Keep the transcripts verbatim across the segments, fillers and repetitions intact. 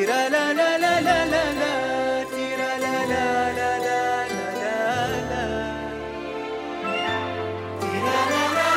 تیرا لا لا لا لا لا لا تیرا لا لا لا لا لا لا تیرا لا لا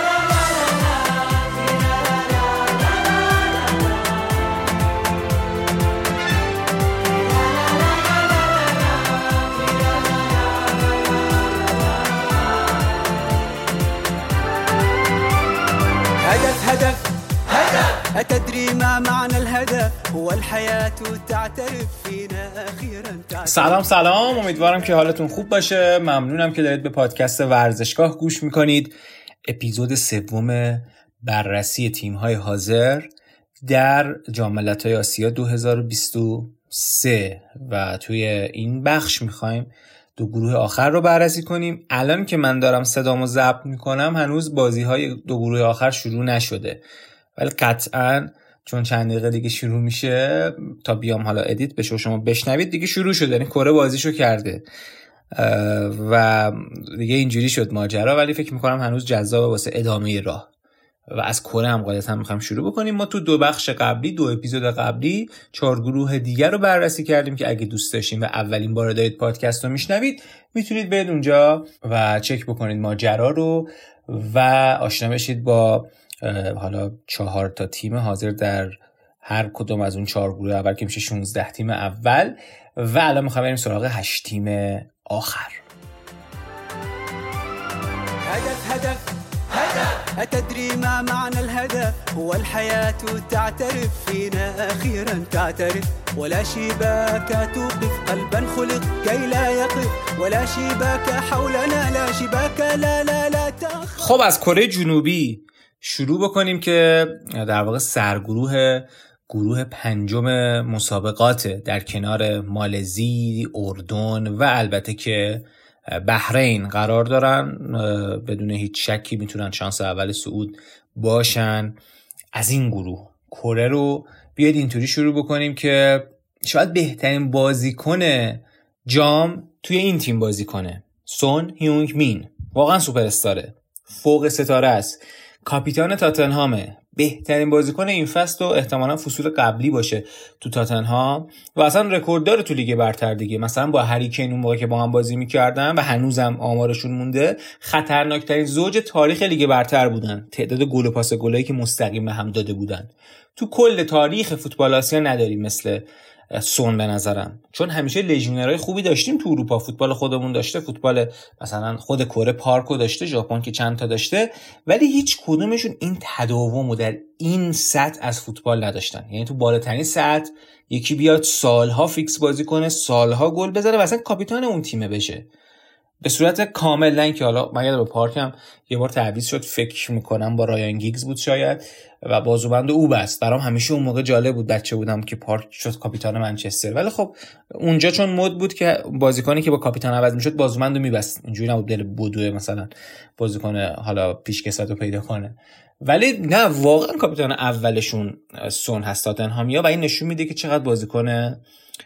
هدف هدف هدف أتدري ما معنى الهدف هو الحياة تعترف فينا أخيرا. سلام سلام، امیدوارم که حالتون خوب باشه. ممنونم که دارید به پادکست ورزشگاه گوش میکنید. اپیزود سوم بررسی تیم‌های حاضر در جام ملت‌های آسیا دو هزار و بیست و سه و توی این بخش میخوایم دو گروه آخر رو بررسی کنیم. الان که من دارم صدامو ضبط میکنم هنوز بازی‌های دو گروه آخر شروع نشده، ولی قطعاً چون چند دقیقه دیگه شروع میشه تا بیام حالا ادیت بشه و شما بشنوید دیگه شروع شده، یعنی کره بازیشو کرده و دیگه اینجوری شد ماجرا. ولی فکر میکنم هنوز جذاب واسه ادامه راه و از کره هم قاعدتاً میخوایم شروع بکنیم. ما تو دو بخش قبلی، دو اپیزود قبلی، چهار گروه دیگر رو بررسی کردیم که اگه دوست داشتین و اولین بار دارید پادکست رو میشنوید میتونید برید اونجا و چک بکنید ماجرا رو و آشنا بشید با حالا چهار تا تیم حاضر در هر کدوم از اون چهار گروه اول که میشه شانزده تیم اول و الان میخوایم بریم سراغ هشت تیم آخر. هدف هدف هدف أتدري ما معنى الهدف هو الحياة تعترف فينا أخيرا تعترف ولا شباك توقف قلبا خلق كي لا يقف ولا شباك حولنا لا شباك لا لا لا تخف. خب از کره جنوبی شروع بکنیم که در واقع سرگروه گروه پنجم مسابقات در کنار مالزی، اردن و البته که بحرین قرار دارن. بدون هیچ شکی میتونن شانس اول صعود باشن. از این گروه کره رو بیاید اینطوری شروع بکنیم که شاید بهترین بازیکن جام توی این تیم بازی کنه. سون هیونگ مین واقعا سوپر استاره، فوق ستاره است، کاپیتان تاتنهامه، بهترین بازیکن این فصل و احتمالاً فصول قبلی باشه تو تاتنهام و اصلا رکورد داره تو لیگ برتر دیگه. مثلا با هری کین اون موقع که با هم بازی می‌کردن و هنوزم آمارشون مونده، خطرناکترین زوج تاریخ لیگ برتر بودن. تعداد گل و پاس گلایی که مستقیم هم داده بودن تو کل تاریخ فوتبال آسیا نداریم مثل سون به نظرم، چون همیشه لژیونرهای خوبی داشتیم تو اروپا. فوتبال خودمون داشته، فوتبال مثلا خود کره پارکو داشته، ژاپن که چند تا داشته، ولی هیچ کدومشون این تداومو در این سطح از فوتبال نداشتن. یعنی تو بالاترین سطح یکی بیاد سالها فیکس بازی کنه، سالها گل بزنه و اصلا کاپیتان اون تیمه بشه به صورت کامل. نه که حالا من یادم به پارکم یه بار تعویض شد، فکر میکنم با رایان گیگز بود شاید، و بازوبند او بست. برام همیشه اون موقع جالب بود بچه بودم که پارک شد کاپیتان منچستر، ولی خب اونجا چون مد بود که بازیکنی که با کاپیتان عوض میشد بازوبندو میبست، اینجوری نبود دل بدوه مثلا بازیکن حالا پیشکسوتو پیدا کنه. ولی نه، واقعا کاپیتان اولشون سون هست تاتنهامیا و این نشون میده که چقدر بازیکن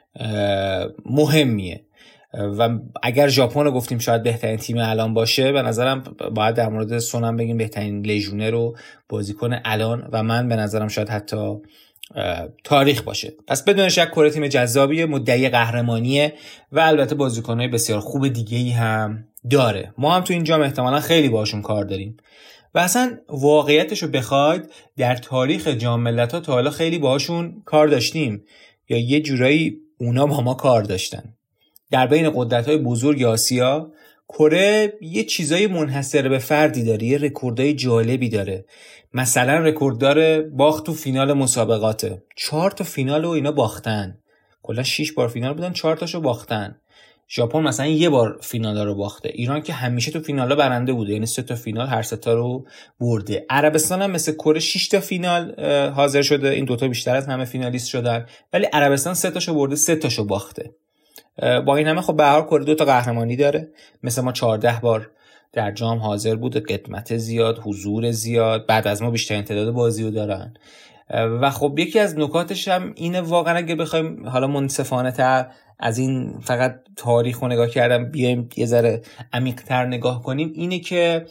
مهمیه. و اگر ژاپن رو گفتیم شاید بهترین تیم الان باشه، به نظرم باید در مورد سون هم بگیم بهترین لژیونر رو بازیکن الان و من به نظرم شاید حتی تاریخ باشه. پس بدون شک کره تیم جذابیه، مدعی قهرمانیه و البته بازیکن‌های بسیار خوب دیگه‌ای هم داره. ما هم تو این جام احتمالاً خیلی باشون کار داریم و اصلا واقعیتش رو بخواید در تاریخ جام ملت‌ها تا حالا خیلی باهاشون کار داشتیم یا یه جورایی اونا با ما کار داشتن. در بین قدرت‌های بزرگ آسیا کره یه چیزای منحصر به فردی داره، یه رکوردای جالبی داره. مثلا رکورددار باخت تو فینال مسابقاته، چهار تا فینال رو اینا باختن، کلا شش بار فینال بودن، چهار تاشو باختن. ژاپن مثلا یه بار فینالا رو باخته. ایران که همیشه تو فینالا برنده بوده، یعنی سه تا فینال هر سه تا رو برده. عربستان هم مثل کره شش تا فینال حاضر شده، این دوتا بیشتر از همه فینالیست شدن، ولی عربستان سه تاشو برده، سه تاشو باخته. با این همه خب به هر حال کره دو تا قهرمانی داره، مثل ما چهارده بار در جام حاضر بوده، قدمت زیاد، حضور زیاد، بعد از ما بیشترین تعداد بازی رو دارن. و خب یکی از نکاتش هم اینه واقعا اگه بخوایم حالا منصفانه تر از این فقط تاریخ رو نگاه کردم بیایم یه ذره عمیق‌تر نگاه کنیم، اینه که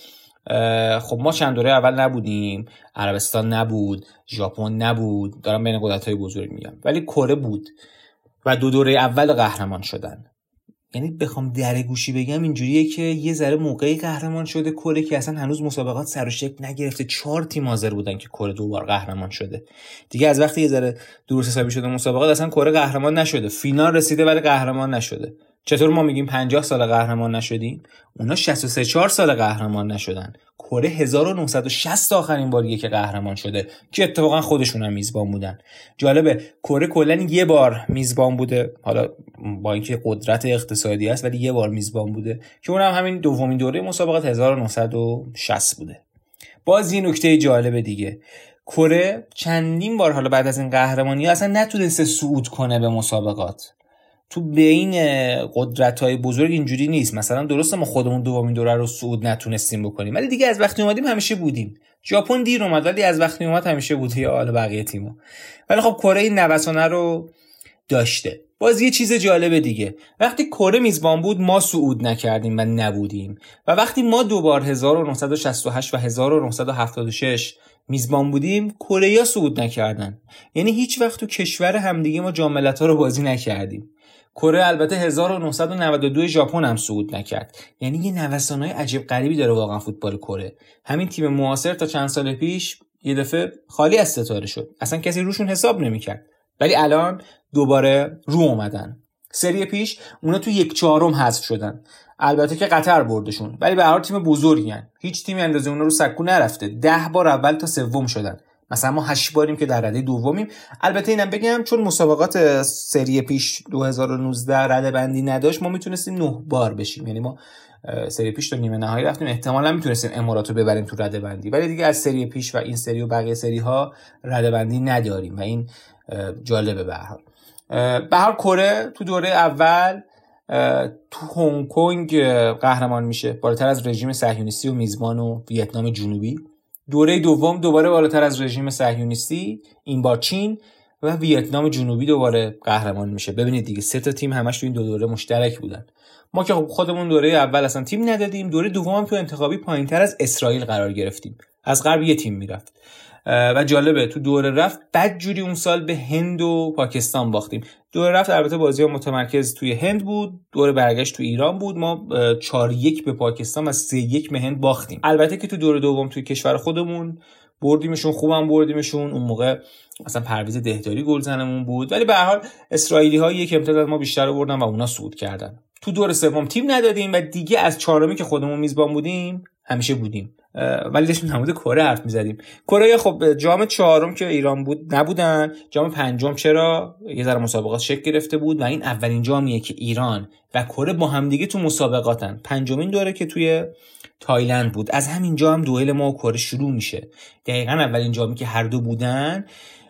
خب ما چند دوره اول نبودیم، عربستان نبود، ژاپن نبود، دارم بین قدرت‌های بزرگ میگم، ولی کره بود و دو دوره اول قهرمان شدن. یعنی بخوام درگوشی بگم اینجوریه که یه ذره موقعی قهرمان شده کره که اصلا هنوز مسابقات سر و شکل نگرفته. چهار تیم حاضر بودن که کره دو بار قهرمان شده. دیگه از وقتی یه ذره درست حسابی شده مسابقات اصلا کره قهرمان نشده. فینال رسیده ولی قهرمان نشده. چطور ما میگیم پنجاه سال قهرمان نشدیم؟ اونا شصت و سه چهار سال قهرمان نشدن. کره هزار و نهصد و شصت آخرین باریه که قهرمان شده که اتفاقا خودشون هم میزبان بودن. جالبه کره کلا یه بار میزبان بوده، حالا با اینکه قدرت اقتصادی است ولی یه بار میزبان بوده که اونم همین دومین دوره مسابقات هزار و نهصد و شصت بوده. باز یه نکته جالب دیگه، کره چندین بار حالا بعد از این قهرمانی اصلا نتونسته صعود کنه به مسابقات. تو بین قدرت‌های بزرگ اینجوری نیست. مثلا درسته ما خودمون دومین دوره رو صعود نتونستیم بکنیم ولی دیگه از وقتی اومدیم همیشه بودیم. ژاپن دیر اومد ولی از وقتی اومد همیشه بود، یا حالا بقیه تیم‌ها. ولی خب کره این نوسانه رو داشته. باز یه چیز جالب دیگه، وقتی کره میزبان بود ما صعود نکردیم و نبودیم و وقتی ما دوبار هزار و نهصد و شصت و هشت و هزار و نهصد و هفتاد و شش میزبان بودیم کره‌ها صعود نکردن. یعنی هیچ وقت تو کشور همدیگه ما جام ملت‌ها رو بازی نکردیم. کره البته هزار و نهصد و نود و دو ژاپن هم صعود نکرد. یعنی یه نوسان‌های عجیب غریبی داره واقعا فوتبال کره. همین تیم معاصر تا چند سال پیش یه دفعه خالی از ستاره شد، اصلا کسی روشون حساب نمی‌کرد، ولی الان دوباره رو اومدن. سری پیش اونا تو یک چهارم حذف شدن، البته که قطر بردشون، ولی به هر حال تیم بزرگی ان. هیچ تیمی اندازه اونا رو سکو نرفته. ده بار اول تا سوم شدن، مثلا ما هشت باریم که در رده دومیم. البته اینم بگم چون مسابقات سری پیش دو هزار و نوزده رده بندی نداشت ما میتونستیم نه بار بشیم. یعنی ما سری پیش تا نیمه نهایی رفتیم، احتمالاً میتونستیم اماراتو ببریم تو رده بندی، ولی دیگه از سری پیش و این سری و بقیه سری ها رده بندی نداریم و این جالبه. به هر حال به هر کره تو دوره اول تو هنگ کنگ قهرمان میشه، بالاتر از رژیم صهیونیستی و میزبان و ویتنام جنوبی. دوره دوم دوباره بالاتر از رژیم صهیونیستی، این بار چین و ویتنام جنوبی دوباره قهرمان میشه. ببینید دیگه سه تا تیم همش تو این دو دوره مشترک بودن. ما که خودمون دوره اول اصلا تیم ندادیم، دوره دوم هم تو انتخابی پایینتر از اسرائیل قرار گرفتیم. از غرب یه تیم میرفت و جالبه تو دوره رفت بدجوری اون سال به هند و پاکستان باختیم. دوره رفت البته بازی‌ها متمرکز توی هند بود، دوره برگشت تو ایران بود. ما چهار یک به پاکستان و سه یک به هند باختیم. البته که تو دوره دوم توی کشور خودمون بردیمشون، خوبم بردیمشون. اون موقع مثلا پرویز دهداری گلزنمون بود، ولی به هر حال اسرائیلی‌ها یک امتیاز از ما بیشتر آوردن و اونا صعود کردن. تو دوره سوم تیم ندادیم و دیگه از چهارمی که خودمون میزبان بودیم همیشه بودیم، ولی داشتیم نمود کره حرف میزدیم. کره خب جام چهارم که ایران بود نبودن، جام پنجم چرا یه ذره مسابقات شکل گرفته بود و این اولین جامیه که ایران و کره با هم دیگه تو مسابقاتن. پنجمین دوره که توی تایلند بود. از همین جا هم دوئل ما و کره شروع میشه. دقیقاً اولین جامی که هر دو بودن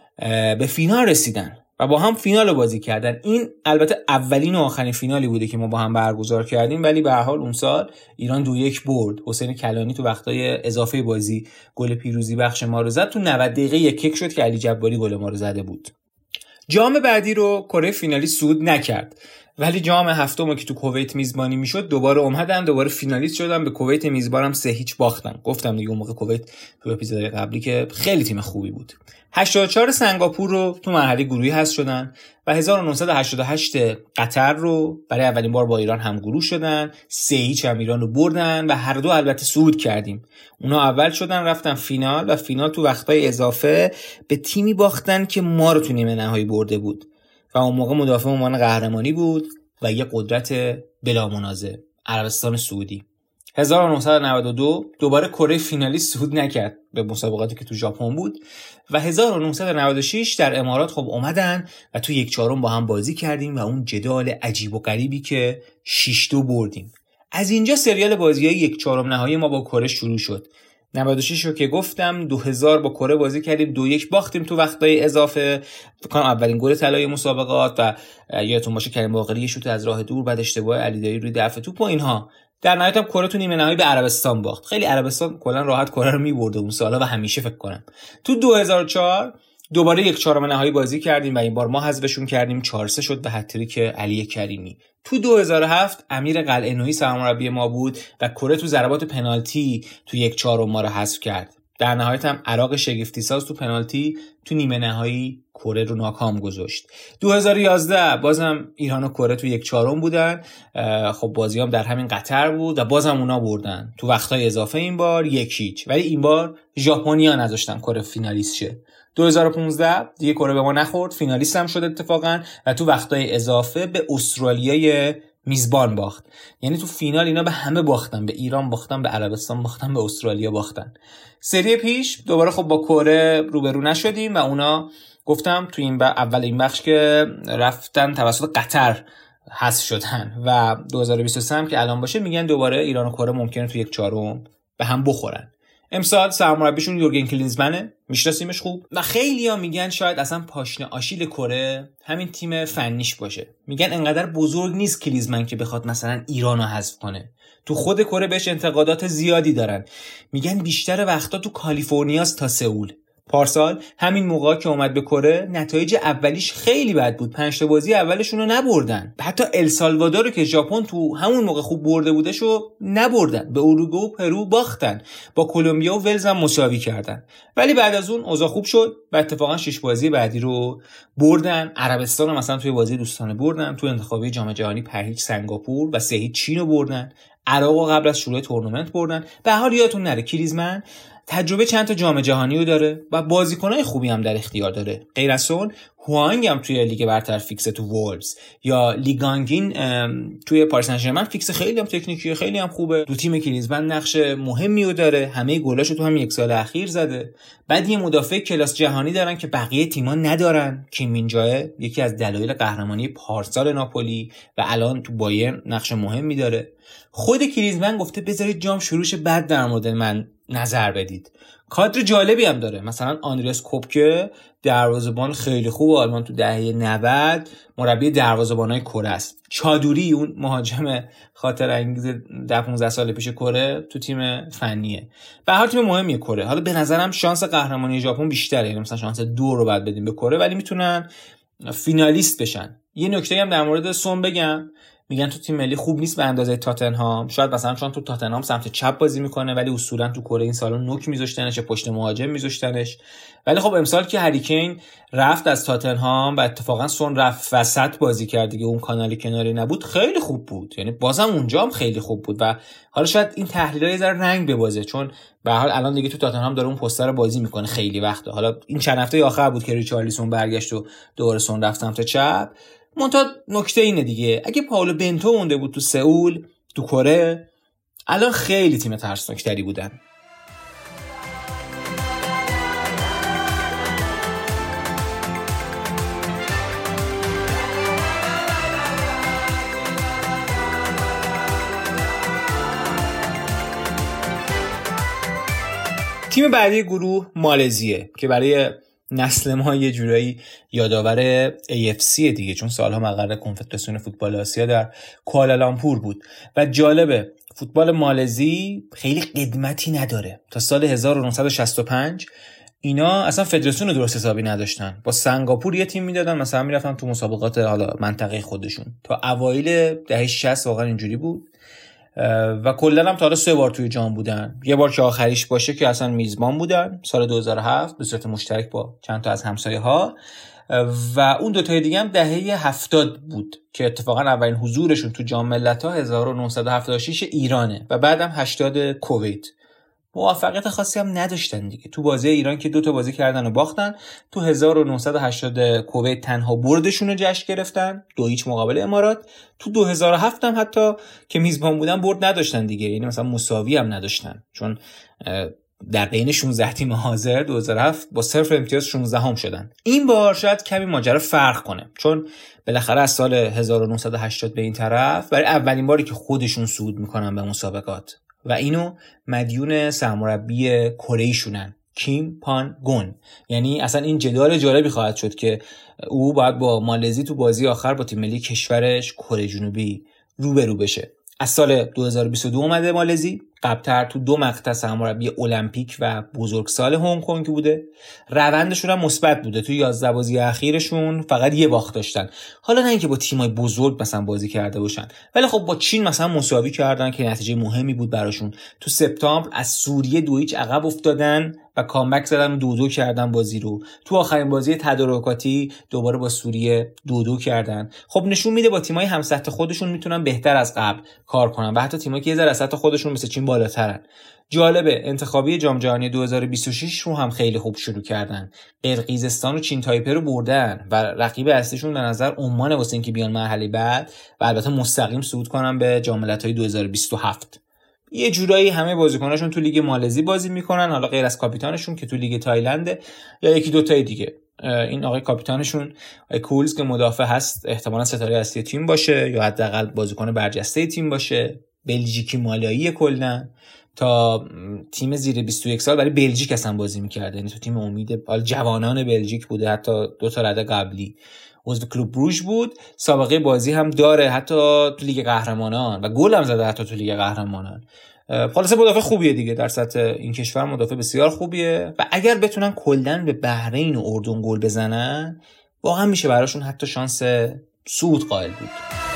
به فینال رسیدن و با هم فینال رو بازی کردن. این البته اولین و آخرین فینالی بوده که ما با هم برگزار کردیم، ولی به هر حال اون سال ایران دو یک برد. حسین کلانی تو وقتای اضافه بازی گل پیروزی بخش ما رو زد. تو نود دقیقه یک یک شد که علی جباری گل ما رو زده بود. جام بعدی رو کره فینالی صعود نکرد، ولی جام هفتم که تو کویت میزبانی میشد دوباره اومدن، دوباره فینالیست شدن. به کویت میزبانم سه هیچ باختن. گفتم دیگه اون موقع کویت تو اپیزود قبلی که خیلی تیم خوبی بود. هشتاد و چهار سنگاپور رو تو مرحله گروهی حذف شدن و هزار و نهصد و هشتاد و هشت قطر رو برای اولین بار با ایران همگروه شدن. سه هیچ هم ایران رو بردن و هر دو البته صعود کردیم. اونا اول شدن رفتن فینال و فینال تو وقتای اضافه به تیمی باختن که ما رو تو نیمه نهایی برده بود و اون موقع مدافع عنوان قهرمانی بود و یه قدرت بلا منازع، عربستان سعودی. هزار و نهصد و نود و دو دوباره کره فینالیست صعود نکرد به مسابقاتی که تو ژاپن بود و هزار و نهصد و نود و شش در امارات خب اومدن و تو یک چهارم با هم بازی کردیم و اون جدال عجیب و غریبی که شش دو بردیم. از اینجا سریال بازی‌های یک چهارم نهایی ما با کره شروع شد. نود و شش رو که گفتم، دو هزار با کره بازی کردیم، دو یک باختیم تو وقتای اضافه. فکر کنم اولین گل طلای مسابقات و یادتون باشه کریم باقری یه شوت از راه دور بعد اشتباه علیدایی روی دفع توپ و اینها. در نهایت هم کره تو نیمه نهایی به عربستان باخت. خیلی عربستان کلا راحت کره رو می‌برده اون سالا و همیشه فکر کنم. تو دو هزار و چهار دوباره یک چهارم نهایی بازی کردیم و این بار ما حذفشون کردیم، چهار سه شد به هتریک علی کریمی. تو دو هزار و هفت امیر قلعه‌نویی سرمربی ما بود و کره تو ضربات پنالتی تو یک چهارم ما رو حذف کرد. در نهایت هم عراق شگفتی ساز تو پنالتی تو نیمه نهایی کره رو ناکام گذاشت. دو هزار و یازده بازم ایران و کره تو یک چهارم بودن. خب بازی هم در همین قطر بود و بازم اونا بردن تو وقتای اضافه، این بار یک هیچ، ولی این بار ژاپنیا نذاشتن کره فینالیست شه. دو هزار و پانزده دیگه کره به ما نخورد، فینالیست هم شد اتفاقا و تو وقتای اضافه به استرالیای میزبان باخت. یعنی تو فینال اینا به همه باختن، به ایران باختن، به عربستان باختن، به استرالیا باختن. سری پیش دوباره خب با کره روبرو نشدیم و اونا گفتم تو این اول این بخش که رفتن توسط قطر حذف شدن و دو هزار و بیست و سه هم که الان باشه میگن دوباره ایران و کره ممکنه تو یک چهارم به هم بخورن. امسال سرمربیشون یورگن کلینزمنه، میشناسیمش خوب و خیلی‌ها میگن شاید اصلا پاشنه آشیل کره همین تیم فنیش باشه. میگن انقدر بزرگ نیست کلینزمن که بخواد مثلا ایرانو حذف کنه. تو خود کره بهش انتقادات زیادی دارن. میگن بیشتر وقتا تو کالیفرنیاست تا سئول. پارسال همین موقع که اومد به کره نتایج اولیش خیلی بد بود، پنج تا بازی اولشون رو نبردن. حتی السالوادور رو که ژاپن تو همون موقع خوب برده بودشو نبردن، به اوروگوئه و پرو باختن، با کلمبیا و ولز هم مساوی کردن. ولی بعد از اون اوضاع خوب شد و اتفاقا شش بازی بعدی رو بردن. عربستان رو مثلا توی بازی دوستانه بردن، تو انتخابی جام جهانی پنج سنگاپور و سه هیچ چین رو بردن. عراق قبل از شروع تورنمنت بردن. به حال یادتون نره کلینزمن تجربه چند تا جام جهانی رو داره و بازیکنای خوبی هم در اختیار داره. غیر از اون هوانگ هم توی لیگ برتر فیکس تو وولز، یا لیگانگین توی پاریس سن ژرمن فیکس خیلی هم تکنیکی، خیلی هم خوبه. دو تیم کلینزمن نقش مهمی رو داره، همه گلاشو تو هم یک سال اخیر زده. بعد یه مدافع کلاس جهانی دارن که بقیه تیم‌ها ندارن، کیم مین جائه یکی از دلایل قهرمانی پارسال ناپولی و الان تو بایرن نقش مهمی داره. خود کلینزمن گفته بذارید جام شروعش بعد در مورد من نظر بدید. کادر جالبی هم داره، مثلا آندریاس کوپکه دروازه‌بان خیلی خوب آلمان تو دهه نود مربی دروازه‌بانای کره است. چادوری اون مهاجم خاطر انگیز ده پانزده سال پیش کره تو تیم فنیه. به هر تیم مهمیه کره. حالا به نظرم شانس قهرمانی ژاپن بیشتره، یعنی مثلا شانس دو رو بعد بدیم به کره، ولی میتونن فینالیست بشن. یه نکته هم در مورد سون بگم، میگن تو تیم ملی خوب نیست به اندازه تاتنهام. شاید مثلا چون تو تاتنهام سمت چپ بازی میکنه، ولی اصولا تو کره این سالا نوک میذاشتنش، پشت مهاجم میذاشتنش. ولی خب امسال که هری کین رفت از تاتنهام و اتفاقا سون رفت وسط بازی کرد دیگه، اون کانال کناری نبود، خیلی خوب بود. یعنی بازم اونجا هم خیلی خوب بود و حالا شاید این تحلیل‌ها یه ذره رنگ ببازه، چون به هر حال الان دیگه تو تاتنهام داره اون پستر بازی میکنه خیلی وقته. حالا این چند هفته آخر بود که ریچارلیسون برگشت و دوباره سون رفت سمت چپ. منتها نکته اینه دیگه، اگه پائولو بنتو مونده بود تو سئول تو کره الان خیلی تیم ترسناکتری بودن. تیم بعدی گروه مالزیه که برای نسل ما یه جورایی یادآور ای اف سی دیگه، چون سالها مقر کنفدراسیون فوتبال آسیا در کوالالامپور بود و جالبه فوتبال مالزی خیلی قدمتی نداره. تا سال هزار و نهصد و شصت و پنج اینا اصلا فدراسیون درست حسابی نداشتن، با سنگاپور یه تیم میدادن، مثلا میرفتن تو مسابقات حالا منطقه خودشون. تا اوایل دهه شصت واقعا اینجوری بود و کلا هم تا حالا سه بار توی جام بودن. یه بار که آخریش باشه که اصلا میزبان بودن سال دو هزار و هفت به صورت مشترک با چند تا از همسایه‌ها، و اون دو تای دیگه هم دهه هفتاد بود که اتفاقا اولین حضورشون تو جام ملت‌ها هزار و نهصد و هفتاد و شش ایرانه و بعدم هشتاد کویت. موفقیت خاصی هم نداشتن دیگه. تو بازی ایران که دو تا بازی کردن و باختن، تو هزار و نهصد و هشتاد کویت تنها بردشون رو جشن گرفتن، دو هیچ مقابل امارات. تو دو هزار و هفت هم حتی که میزبان بودن برد نداشتن دیگه، یعنی مثلا مساوی هم نداشتن، چون در بین شانزده تیم حاضر دو هزار و هفت با صفر امتیاز شانزده هم شدن. این بار شاید کمی ماجرا فرق کنه، چون بالاخره از سال هزار و نهصد و هشتاد به این طرف برای اولین باری که خودشون صعود میکنن به مسابقات و اینو مدیون سرمربی کره‌ای شونن، کیم پان گون. یعنی اصلا این جدال جالبی خواهد شد که او باید با مالزی تو بازی آخر با تیم ملی کشورش کره جنوبی روبرو بشه. از سال دو هزار و بیست و دو اومده مالزی قبلتر تو دو مقطع سرمربی المپیک و بزرگسال هنگ کنگ بوده. روندشون هم مثبت بوده، تو یازده بازی اخیرشون فقط یه باخت داشتن. حالا نه اینکه با تیمای بزرگ مثلا بازی کرده باشن، ولی خب با چین مثلا مساوی کردن که نتیجه مهمی بود براشون. تو سپتامبر از سوریه دو هیچ عقب افتادن و کامبک زدن و دو دو کردن بازی رو. تو آخرین بازی تدارکاتی دوباره با سوریه دو دو کردن. خب نشون میده با تیمای هم سطح خودشون میتونن بهتر از قبل کار کنن و حتی تیمایی که یه ذره از سطح خودشون مثل چین بالاترن. جالبه انتخابی جام جهانی دو هزار و بیست و شش رو هم خیلی خوب شروع کردن. قرقیزستان و چین تایپه رو بردن و رقیب اصلیشون به نظر عمان واسه اینکه بیان مرحله بعد و البته مستقیم صعود کنن به جام ملت‌های دو هزار و بیست و هفت. یه جورایی همه بازیکناشون تو لیگ مالزی بازی میکنن، حالا غیر از کاپیتانشون که تو لیگ تایلند یا یکی دو تای دیگه. این آقای کاپیتانشون آقای کولز که مدافع هست احتمالاً ستاره اصلی تیم باشه یا حداقل بازیکن برجسته تیم باشه. بلژیکی مالایی کلاً تا تیم زیر بیست و یک سال برای بلژیک اصلا بازی میکرده، یعنی تو تیم امید جوانان بلژیک بوده، حتی دو تا رده قبلی عضو کلوب بروژ بود. سابقه بازی هم داره حتی تو لیگ قهرمانان و گل هم زده حتی تو لیگ قهرمانان. خلاصه مدافع خوبیه دیگه، در سطح این کشور مدافع بسیار خوبیه و اگر بتونن کلاً به بحرین و اردن گل بزنن واقعا میشه براشون حتی شانس صعود قائل بود.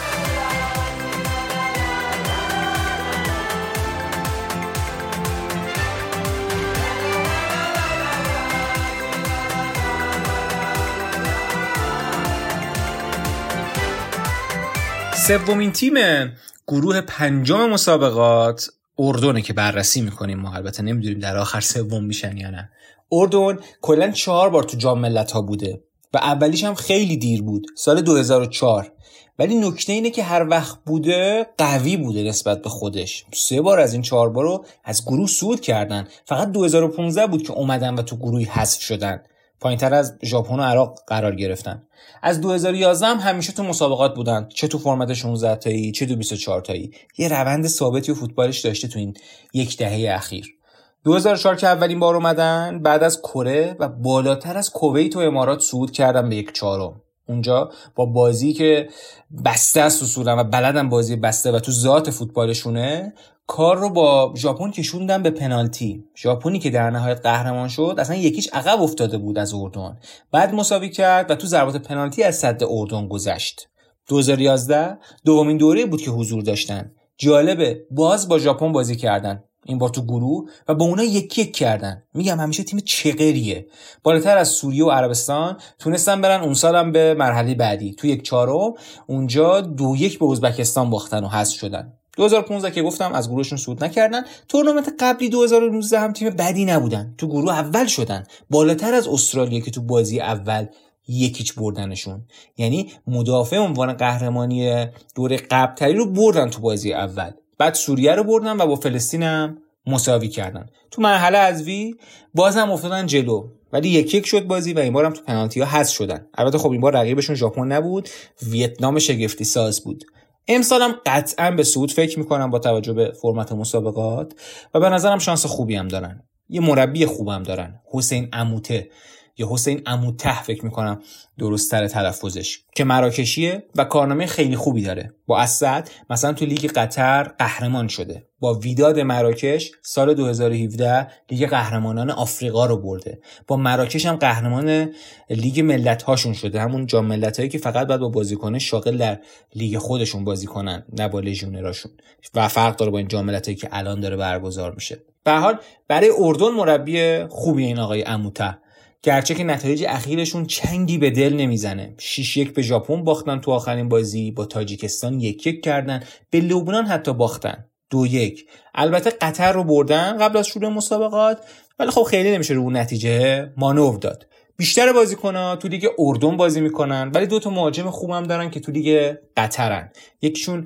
سومین تیم گروه پنجم مسابقات اردنه که بررسی میکنیم ما. البته نمیدونیم در آخر سوم میشن یا نه. اردن کلاً چهار بار تو جام ملت‌ها بوده و اولیش هم خیلی دیر بود، سال دو هزار و چهار. ولی نکته اینه که هر وقت بوده قوی بوده نسبت به خودش. سه بار از این چهار بار رو از گروه صعود کردن. فقط دو هزار و پانزده بود که اومدن و تو گروهی حذف شدن، پایین‌تر از ژاپن و عراق قرار گرفتن. از دو هزار و یازده هم همیشه تو مسابقات بودن، چه تو فرمت شانزده تایی چه تو بیست و چهار تایی. یه روند ثابتی و فوتبالش داشته تو این یک دهه اخیر. دو هزار و چهار که اولین بار اومدن بعد از کره و بالاتر از کویت و امارات صعود کردن به یک چهارم. اونجا با بازی که بسته است اصولا و بلدن بازی بسته و تو ذات فوتبالشونه، کار رو با ژاپن کشوندن به پنالتی. ژاپنی که در نهایت قهرمان شد اصلا یکیش عقب افتاده بود از اردن، بعد مساوی کرد و تو ضربات پنالتی از سد اردن گذشت. دو هزار و یازده دومین دوره بود که حضور داشتن. جالبه باز با ژاپن بازی کردن، این بار تو گروه، و با اونا یکی یک کردن. میگم همیشه تیم چغریه. بالاتر از سوریه و عربستان تونستن برن اون سالم به مرحله بعدی تو یک چهارم. اونجا دو یک به ازبکستان باختن و حذف شدن. دو هزار و پانزده که گفتم از گروهشون صعود نکردن. تورنمنت قبلی دو هزار و نوزده هم تیم بدی نبودن، تو گروه اول شدن، بالاتر از استرالیا که تو بازی اول یکیچ بردنشون. یعنی مدافع عنوان قهرمانی دوره قبل‌تری رو بردن تو بازی اول، بعد سوریه رو بردن و با فلسطین هم مساوی کردن. تو مرحله از وی باز هم افتادن جلو، ولی یک یک شد بازی و این بار هم تو پنالتی ها حذف شدن. البته خب این بار رقیبشون ژاپن نبود، ویتنام شگفتی ساز بود. امسال هم قطعا به صعود فکر میکنم با توجه به فرمت مسابقات و به نظرم شانس خوبی هم دارن. یه مربی خوبم دارن، حسین عموته یا حسین عموته فکر میکنم درست تر تلفظش، که مراکشیه و کارنامه خیلی خوبی داره. با اسد مثلا تو لیگ قطر قهرمان شده، با ویداد مراکش سال دو هزار و هفده لیگ قهرمانان آفریقا رو برده، با مراکش هم قهرمان لیگ ملت هاشون شده، همون جام ملت هایی که فقط باید با بازیکن شاغل در لیگ خودشون بازی کنن نه با لژیونراشون، و فرق داره با این جام ملت هایی که الان داره برگزار میشه. به هر حال برای اردن مربی خوبیه این آقای عموته، گرچه که نتایج اخیرشون چنگی به دل نمیزنه. شش یک به ژاپن باختن تو آخرین بازی، با تاجیکستان یک یک کردن، به لبنان حتی باختن دو یک. البته قطر رو بردن قبل از شروع مسابقات، ولی خب خیلی نمیشه رو اون نتیجه مانور داد. بیشتر بازیکن‌ها تو لیگ اردن بازی میکنن، ولی دو تا مهاجم خوبم دارن که تو لیگ قطرن. یکیشون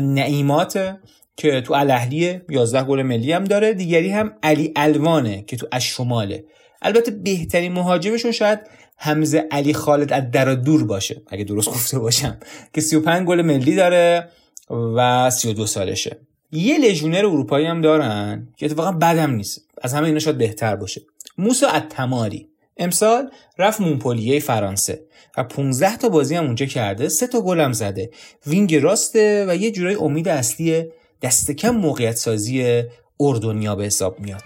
نعیمات که تو الاهلی یازده گل ملی هم داره، دیگری هم علی الوانه که تو الشماله. البته بهترین مهاجمشون شاید حمزه علی خالد الدرادور باشه اگه درست گفته باشم، که سی و پنج گل ملی داره و سی و دو سالشه. یه لژیونر اروپایی هم دارن که اتفاقا بدم نیست، از همه اینا شاید بهتر باشه، موسی التماری. امسال رفت مونپلیه فرانسه و پانزده تا بازی هم اونجا کرده، سه تا گل هم زده، وینگ راسته و یه جورای امید اصلی دست کم موقعیت سازی اردنیا به حساب میاد.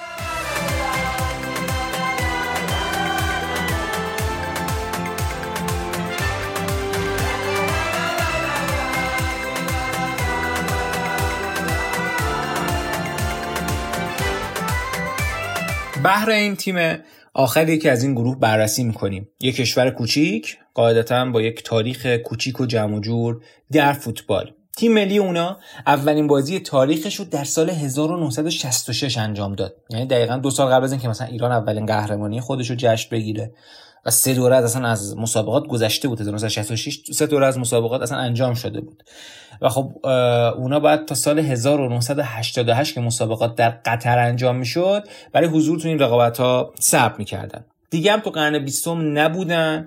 بحرین تیم آخری که از این گروه بررسی میکنیم. یک کشور کوچیک، قاعدتاً با یک تاریخ کوچیک و جمع و جور در فوتبال. تیم ملی اونا اولین بازی تاریخش رو در سال هزار و نهصد و شصت و شش انجام داد. یعنی دقیقاً دو سال قبل از اینکه مثلا ایران اولین قهرمانی خودش رو جشن بگیره و سه دوره از اصلا از مسابقات گذشته بود. هزار و نهصد و شصت و شش سه دوره از مسابقات اصلا انجام شده بود و خب اونا باید تا سال هزار و نهصد و هشتاد و هشت که مسابقات در قطر انجام میشد برای حضور تو این رقابت‌ها صبر می‌کردن. دیگه هم تو قرن بیستم نبودن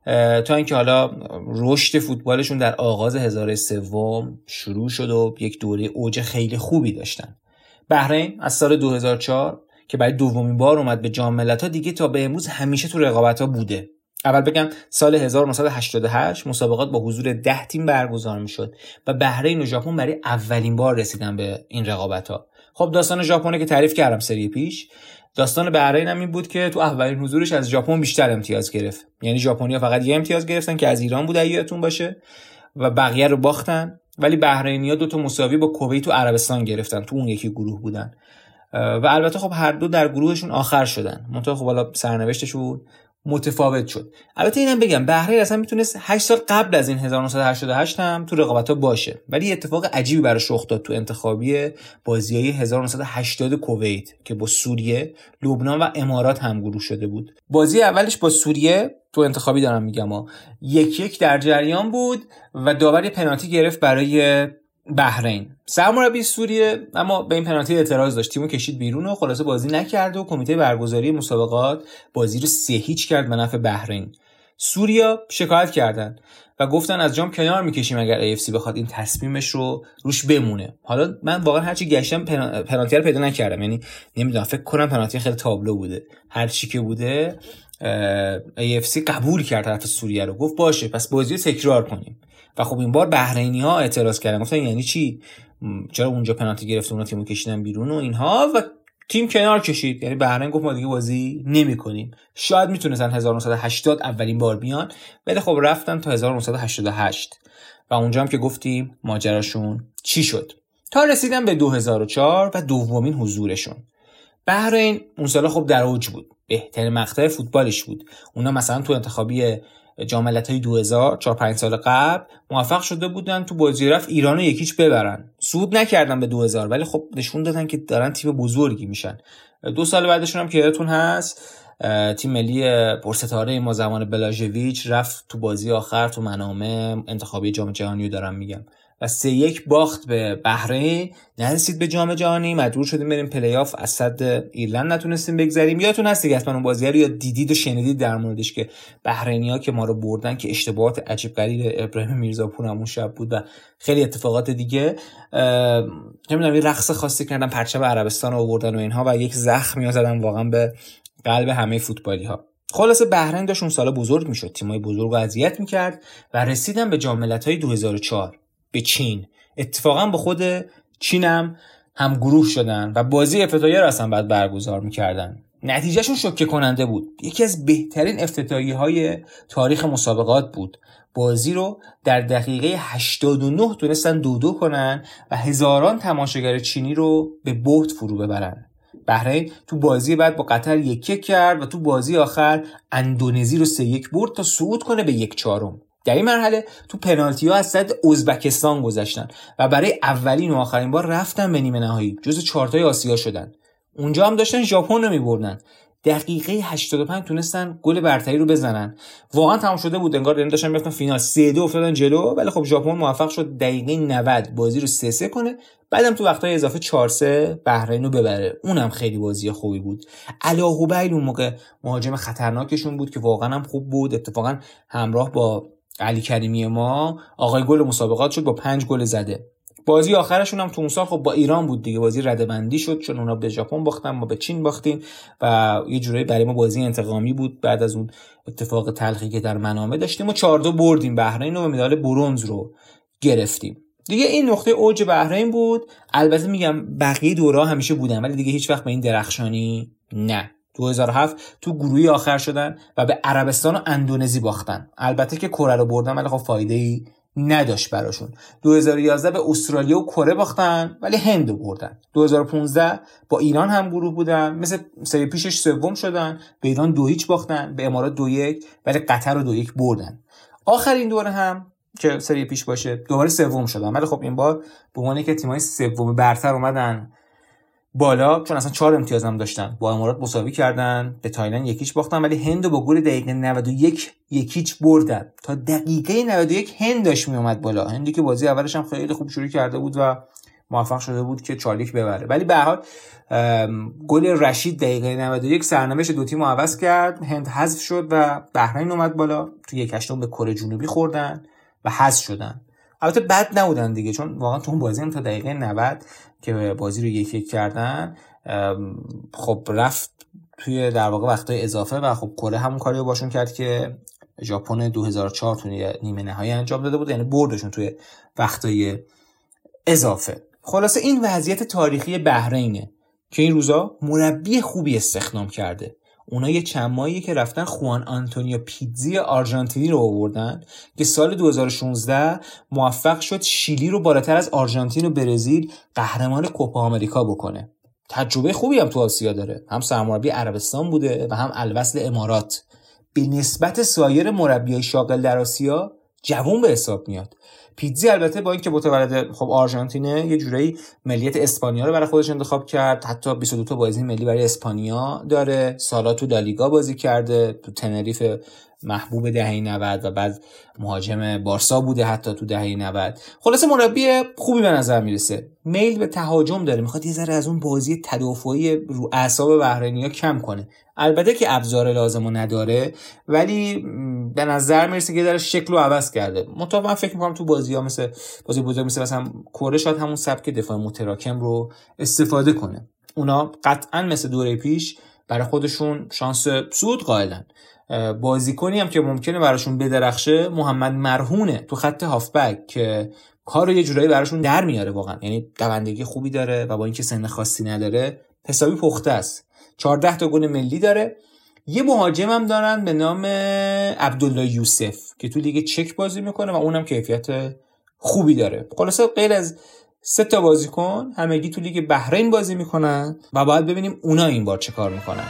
تا اینکه حالا رشد فوتبالشون در آغاز هزاره سوم شروع شد و یک دوره اوج خیلی خوبی داشتن. بحرین از سال دو هزار و چهار که برای دومین بار اومد به جام ملت‌ها دیگه تا به امروز همیشه تو رقابت‌ها بوده. اول بگم سال هزار و نهصد و هشتاد و هشت مسابقات با حضور ده تیم برگزار میشد و بحرین و ژاپن برای اولین بار رسیدن به این رقابت‌ها. خب داستان ژاپن که تعریف کردم سری پیش، داستان بحرین هم این بود که تو اولین حضورش از ژاپن بیشتر امتیاز گرفت. یعنی ژاپنی‌ها فقط یه امتیاز گرفتن که از ایران بود یادتون باشه و بقیه رو باختن، ولی بحرینی‌ها دو تا مساوی با کویت و عربستان گرفتن، تو اون یکی گروه بودن و البته خب هر دو در گروهشون آخر شدن. منتها خب حالا سرنوشتشون متفاوت شد. البته اینم بگم بحرین اصلا میتونست هشت سال قبل از این هزار و نهصد و هشتاد و هشت هم تو رقابت‌ها باشه، ولی اتفاق عجیبی براش رخ داد تو انتخابی بازی‌های هزار و نهصد و هشتاد کویت که با سوریه، لبنان و امارات همگروه شده بود. بازی اولش با سوریه تو انتخابی دارم میگم ها یک یک در جریان بود و داور پنالتی گرفت برای بحرین. سرمربی سوریه اما به این پنالتی اعتراض داشت، تیمو کشید بیرون و خلاصه بازی نکرد و کمیته برگزاری مسابقات بازی رو سه هیچ کرد به نفع بحرین. سوریا شکایت کردن و گفتن از جام کنار میکشیم اگر ای اف سی بخواد این تصمیمش رو روش بمونه. حالا من واقعا هرچی گشتم پنالتی رو پیدا نکردم، یعنی نمیدونم، فکر کنم پنالتی خیلی تابلو بوده. هر چی که بوده ای اف سی قبول کرد طرف سوریه رو، گفت باشه پس بازی رو تکرار کنیم. و خب این بار بحرینی‌ها اعتراض کردن، گفتن یعنی چی؟ چرا اونجا پنالتی گرفتن و تیمو کشیدن بیرون و اینها، و تیم کنار کشید. یعنی بحرین گفت ما دیگه بازی نمی‌کنیم. شاید میتونستن هزار و نهصد و هشتاد اولین بار بیان، ولی خب رفتن تا هزار و نهصد و هشتاد و هشت و اونجا هم که گفتیم ماجراشون چی شد تا رسیدن به دو هزار و چهار و دومین حضورشون. بحرین اون سال خب در اوج بود، بهترین مقطع فوتبالش بود. اونا مثلا تو انتخابی جام ملت‌های دو هزار چهار پنج سال قبل موفق شده بودن تو بازی رفت ایرانو یکیچ ببرن. صعود نکردن به دو هزار، ولی خب نشون دادن که دارن تیم بزرگی میشن. دو سال بعدشون هم که یادتون هست تیم ملی پرستاره ما زمان بلاژویچ رفت تو بازی آخر تو منامه انتخابی جام جهانی رو دارم میگم و سه یک باخت به بحرین، نرسید به جام جهانی، مجبور شدیم بریم پلی آف، از صد ایرلند نتونستیم بگذریم. یادتون هست دیگه حتما اون بازی رو یا دیدید و شنیدید در موردش که بحرینی‌ها که ما رو بردن که اشتباهات عجیب غریب ابراهیم میرزاپور همون شب بود و خیلی اتفاقات دیگه، نمیدونم یه رقص خاصی کردن، پرچم عربستان رو آوردن و اینها و یک زخمی زدن واقعا به قلب همه فوتبالی‌ها. خلاصه بحرین داشت اون سالا بزرگ میشد، تیمای بزرگ رو اذیت می‌کرد و رسیدن به جام ملت‌های دو هزار و چهار به چین. اتفاقا با خود چینم هم گروه شدن و بازی افتتاحیه رو اصلا بعد برگزار می‌کردن. نتیجهشون شوکه کننده بود، یکی از بهترین افتتاحیه‌های تاریخ مسابقات بود. بازی رو در دقیقه هشتاد و نه تونستن دو دو کنن و هزاران تماشاگر چینی رو به بهت فرو ببرن. بحرین تو بازی بعد با قطر یک یک کرد و تو بازی آخر اندونزی رو سه یک برد تا صعود کنه به یک چهارم. در این مرحله تو پنالتی ها از صد ازبکستان گذشتن و برای اولین و آخرین بار رفتن به نیمه نهایی، جزو چهارتای آسیا شدن. اونجا هم داشتن ژاپن رو می‌بردن. دقیقه هشتاد و پنج تونستن گل برتری رو بزنن. واقعا تمام شده بود، انگار یعنی داشتن میرفتن فینال. سه دو افتادن جلو، ولی خب ژاپن موفق شد دقیقه نود بازی رو سه سه کنه، بعدم تو وقتای اضافه چهار سه بحرین رو ببره. اونم خیلی بازی خوبی بود. علاقوبیل اون موقع مهاجم خطرناکشون بود که واقعا هم خوب بود. اتفاقا همراه با علی کریمی ما آقای گل مسابقات شد با پنج گل زده. بازی آخرشون هم تو اون سال خب با ایران بود دیگه، بازی رده‌بندی شد چون اونا به ژاپن باختن، ما به چین باختیم و یه جورایی برای ما بازی انتقامی بود بعد از اون اتفاق تلخی که در منامه داشتیم و چهار دو بردیم بحرین و مدال برنز رو گرفتیم. دیگه این نقطه اوج بحرین بود. البته میگم بقیه دوره‌ها همیشه بودن ولی دیگه هیچ وقت به این درخشانی نه. دو هزار و هفت تو گروهی آخر شدن و به عربستان و اندونزی باختن. البته که کره رو بردن ولی خب فایده‌ای نداشت براشون. دو هزار و یازده به استرالیا و کره باختن ولی هند رو بردن. دو هزار و پانزده با ایران هم گروه بودن، مثل سری پیشش سوم شدن، به ایران دو هیچ باختن، به امارات دو یک، ولی قطر رو دو یک بردن. آخرین دوره هم که سری پیش باشه دوباره سوم شدن، ولی خب این بار به عنوان که تیم‌های سوم برتر اومدن بالا، چون اصلا چهار امتیاز هم داشتن، با امارات مساوی کردن، به تایلند یکیچ باختن، ولی هند با گل دقیقه نود و یک یکیچ بردن. تا دقیقه نود و یک هند داشت می اومد بالا، هندی که بازی اولش هم خیلی خوب شروع کرده بود و موفق شده بود که چهار یک ببره، ولی به هر حال گل رشید دقیقه نود و یک سرنوشت دو تیمو عوض کرد. هند حذف شد و بحرین اومد بالا، تو یک هشتم به کره جنوبی خوردن و حذف شدن. البته بد نبودن دیگه، چون واقعا تو اون بازی هم تا دقیقه نود که بازی رو یک یک کردن خب رفت توی در واقع وقتای اضافه و خب کره همون کاری رو باشون کرد که ژاپن دو هزار و چهار تو نیمه نهایی انجام داده بود، یعنی بردشون توی وقتای اضافه. خلاصه این وضعیت تاریخی بحرینه که این روزا مربی خوبی استخدام کرده. اونا یه چند ماهیه که رفتن خوان آنتونیو پیتزی آرژانتینی رو آوردن که سال دو هزار و شانزده موفق شد شیلی رو بالاتر از آرژانتین و برزیل قهرمان کوپا آمریکا بکنه. تجربه خوبی هم تو آسیا داره، هم سرمربی عربستان بوده و هم الوصل امارات. به نسبت سایر مربیای شاغل در آسیا جوون به حساب میاد. پیتزی البته با اینکه متولد خب آرژانتینه، یه جورایی ملیت اسپانیا رو برای خودش انتخاب کرد، حتی بیست و دو تا بازی ملی برای اسپانیا داره، سالا تو لالیگا بازی کرده، تو تنریف محبوب دهه نود و بعد مهاجم بارسا بوده حتی تو دهه نود. خلاصه مربی خوبی به نظر میرسه، میل به تهاجم داره، میخواد یه ذره از اون بازی تدافعی رو اعصاب بحرینیا کم کنه. البته که ابزار لازمو نداره ولی به نظر میرسه که داره شکل رو عوض کرده. مطابق من فکر میکنم تو بازی‌ها مثل بازی بزرگ مثل مثلا کره شاید همون سبک دفاع متراکم رو استفاده کنه. اونا قطعا مثل دوره پیش برای خودشون شانس صعود قائلن. بازیکنی هم که ممکنه براشون بدرخشه محمد مرهونه تو خط هافبک که کارو یه جورایی براشون در میاره واقعا، یعنی دوندگی خوبی داره و با اینکه سن خاصی نداره حسابی پخته است. چهارده تا گل ملی داره. یه مهاجم هم دارن به نام عبدالله یوسف که تو لیگ چک بازی میکنه و اونم کیفیت خوبی داره. خلاصه غیر از سه تا بازیکن همگی تو لیگ بحرین بازی میکنن و باید ببینیم اونا این بار چه کار میکنن.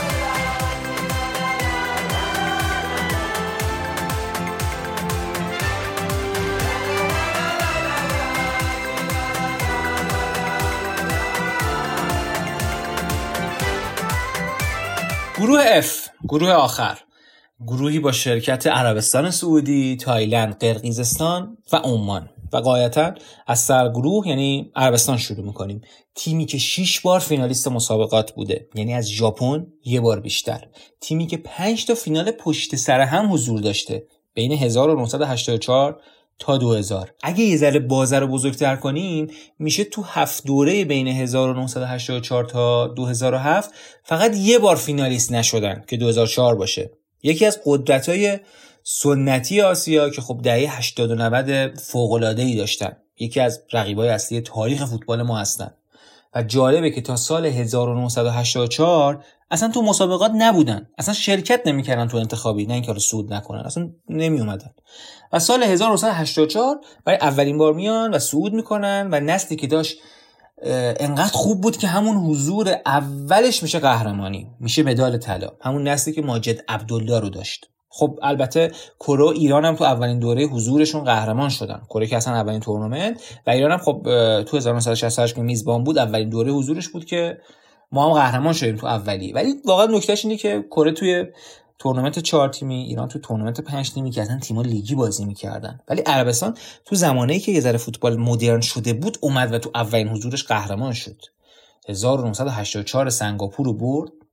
گروه F، گروه آخر، گروهی با شرکت عربستان سعودی، تایلند، قرقیزستان و عمان و غایتا از سرگروه یعنی عربستان شروع میکنیم. تیمی که شش بار فینالیست مسابقات بوده، یعنی از ژاپن یه بار بیشتر. تیمی که پنج تا فینال پشت سر هم حضور داشته بین هزار و نهصد و هشتاد و چهار تا دو هزار. اگه یه ذره بازه رو بزرگتر کنیم میشه تو هفت دوره بین هزار و نهصد و هشتاد و چهار تا دو هزار و هفت فقط یه بار فینالیست نشدن که دو هزار و چهار باشه. یکی از قدرت‌های سنتی آسیا که خب دهه هشتاد و نود فوق‌العاده‌ای داشتن، یکی از رقیبای اصلی تاریخ فوتبال ما هستن و جالبه که تا سال هزار و نهصد و هشتاد و چهار اصلا تو مسابقات نبودن، اصلا شرکت نمی‌کردن تو انتخابی، نه اینکه صعود نکنن، اصلا نمی اومدن. و سال هزار و نهصد و هشتاد و چهار برای اولین بار میان و صعود میکنن و نسلی که داشت انقدر خوب بود که همون حضور اولش میشه قهرمانی، میشه مدال طلا، همون نسلی که ماجد عبدالله رو داشت. خب البته کره و ایران هم تو اولین دوره حضورشون قهرمان شدن. کره که اصلا اولین تورنمنت و ایران هم خب تو هزار و نهصد و شصت و هشت که میزبان بود اولین دوره حضورش بود که ما هم قهرمان شدیم تو اولی. ولی واقعا نکتهش اینه که کره توی تورنمنت چهار تیمی، ایران تو تورنمنت پنج تیمی که اصلا تیم‌ها لیگی بازی می‌کردن. ولی عربستان تو زمانه‌ای که یه ذره فوتبال مدرن شده بود اومد و تو اولین حضورش قهرمان شد. هزار و نهصد و هشتاد و چهار سنگاپور رو برد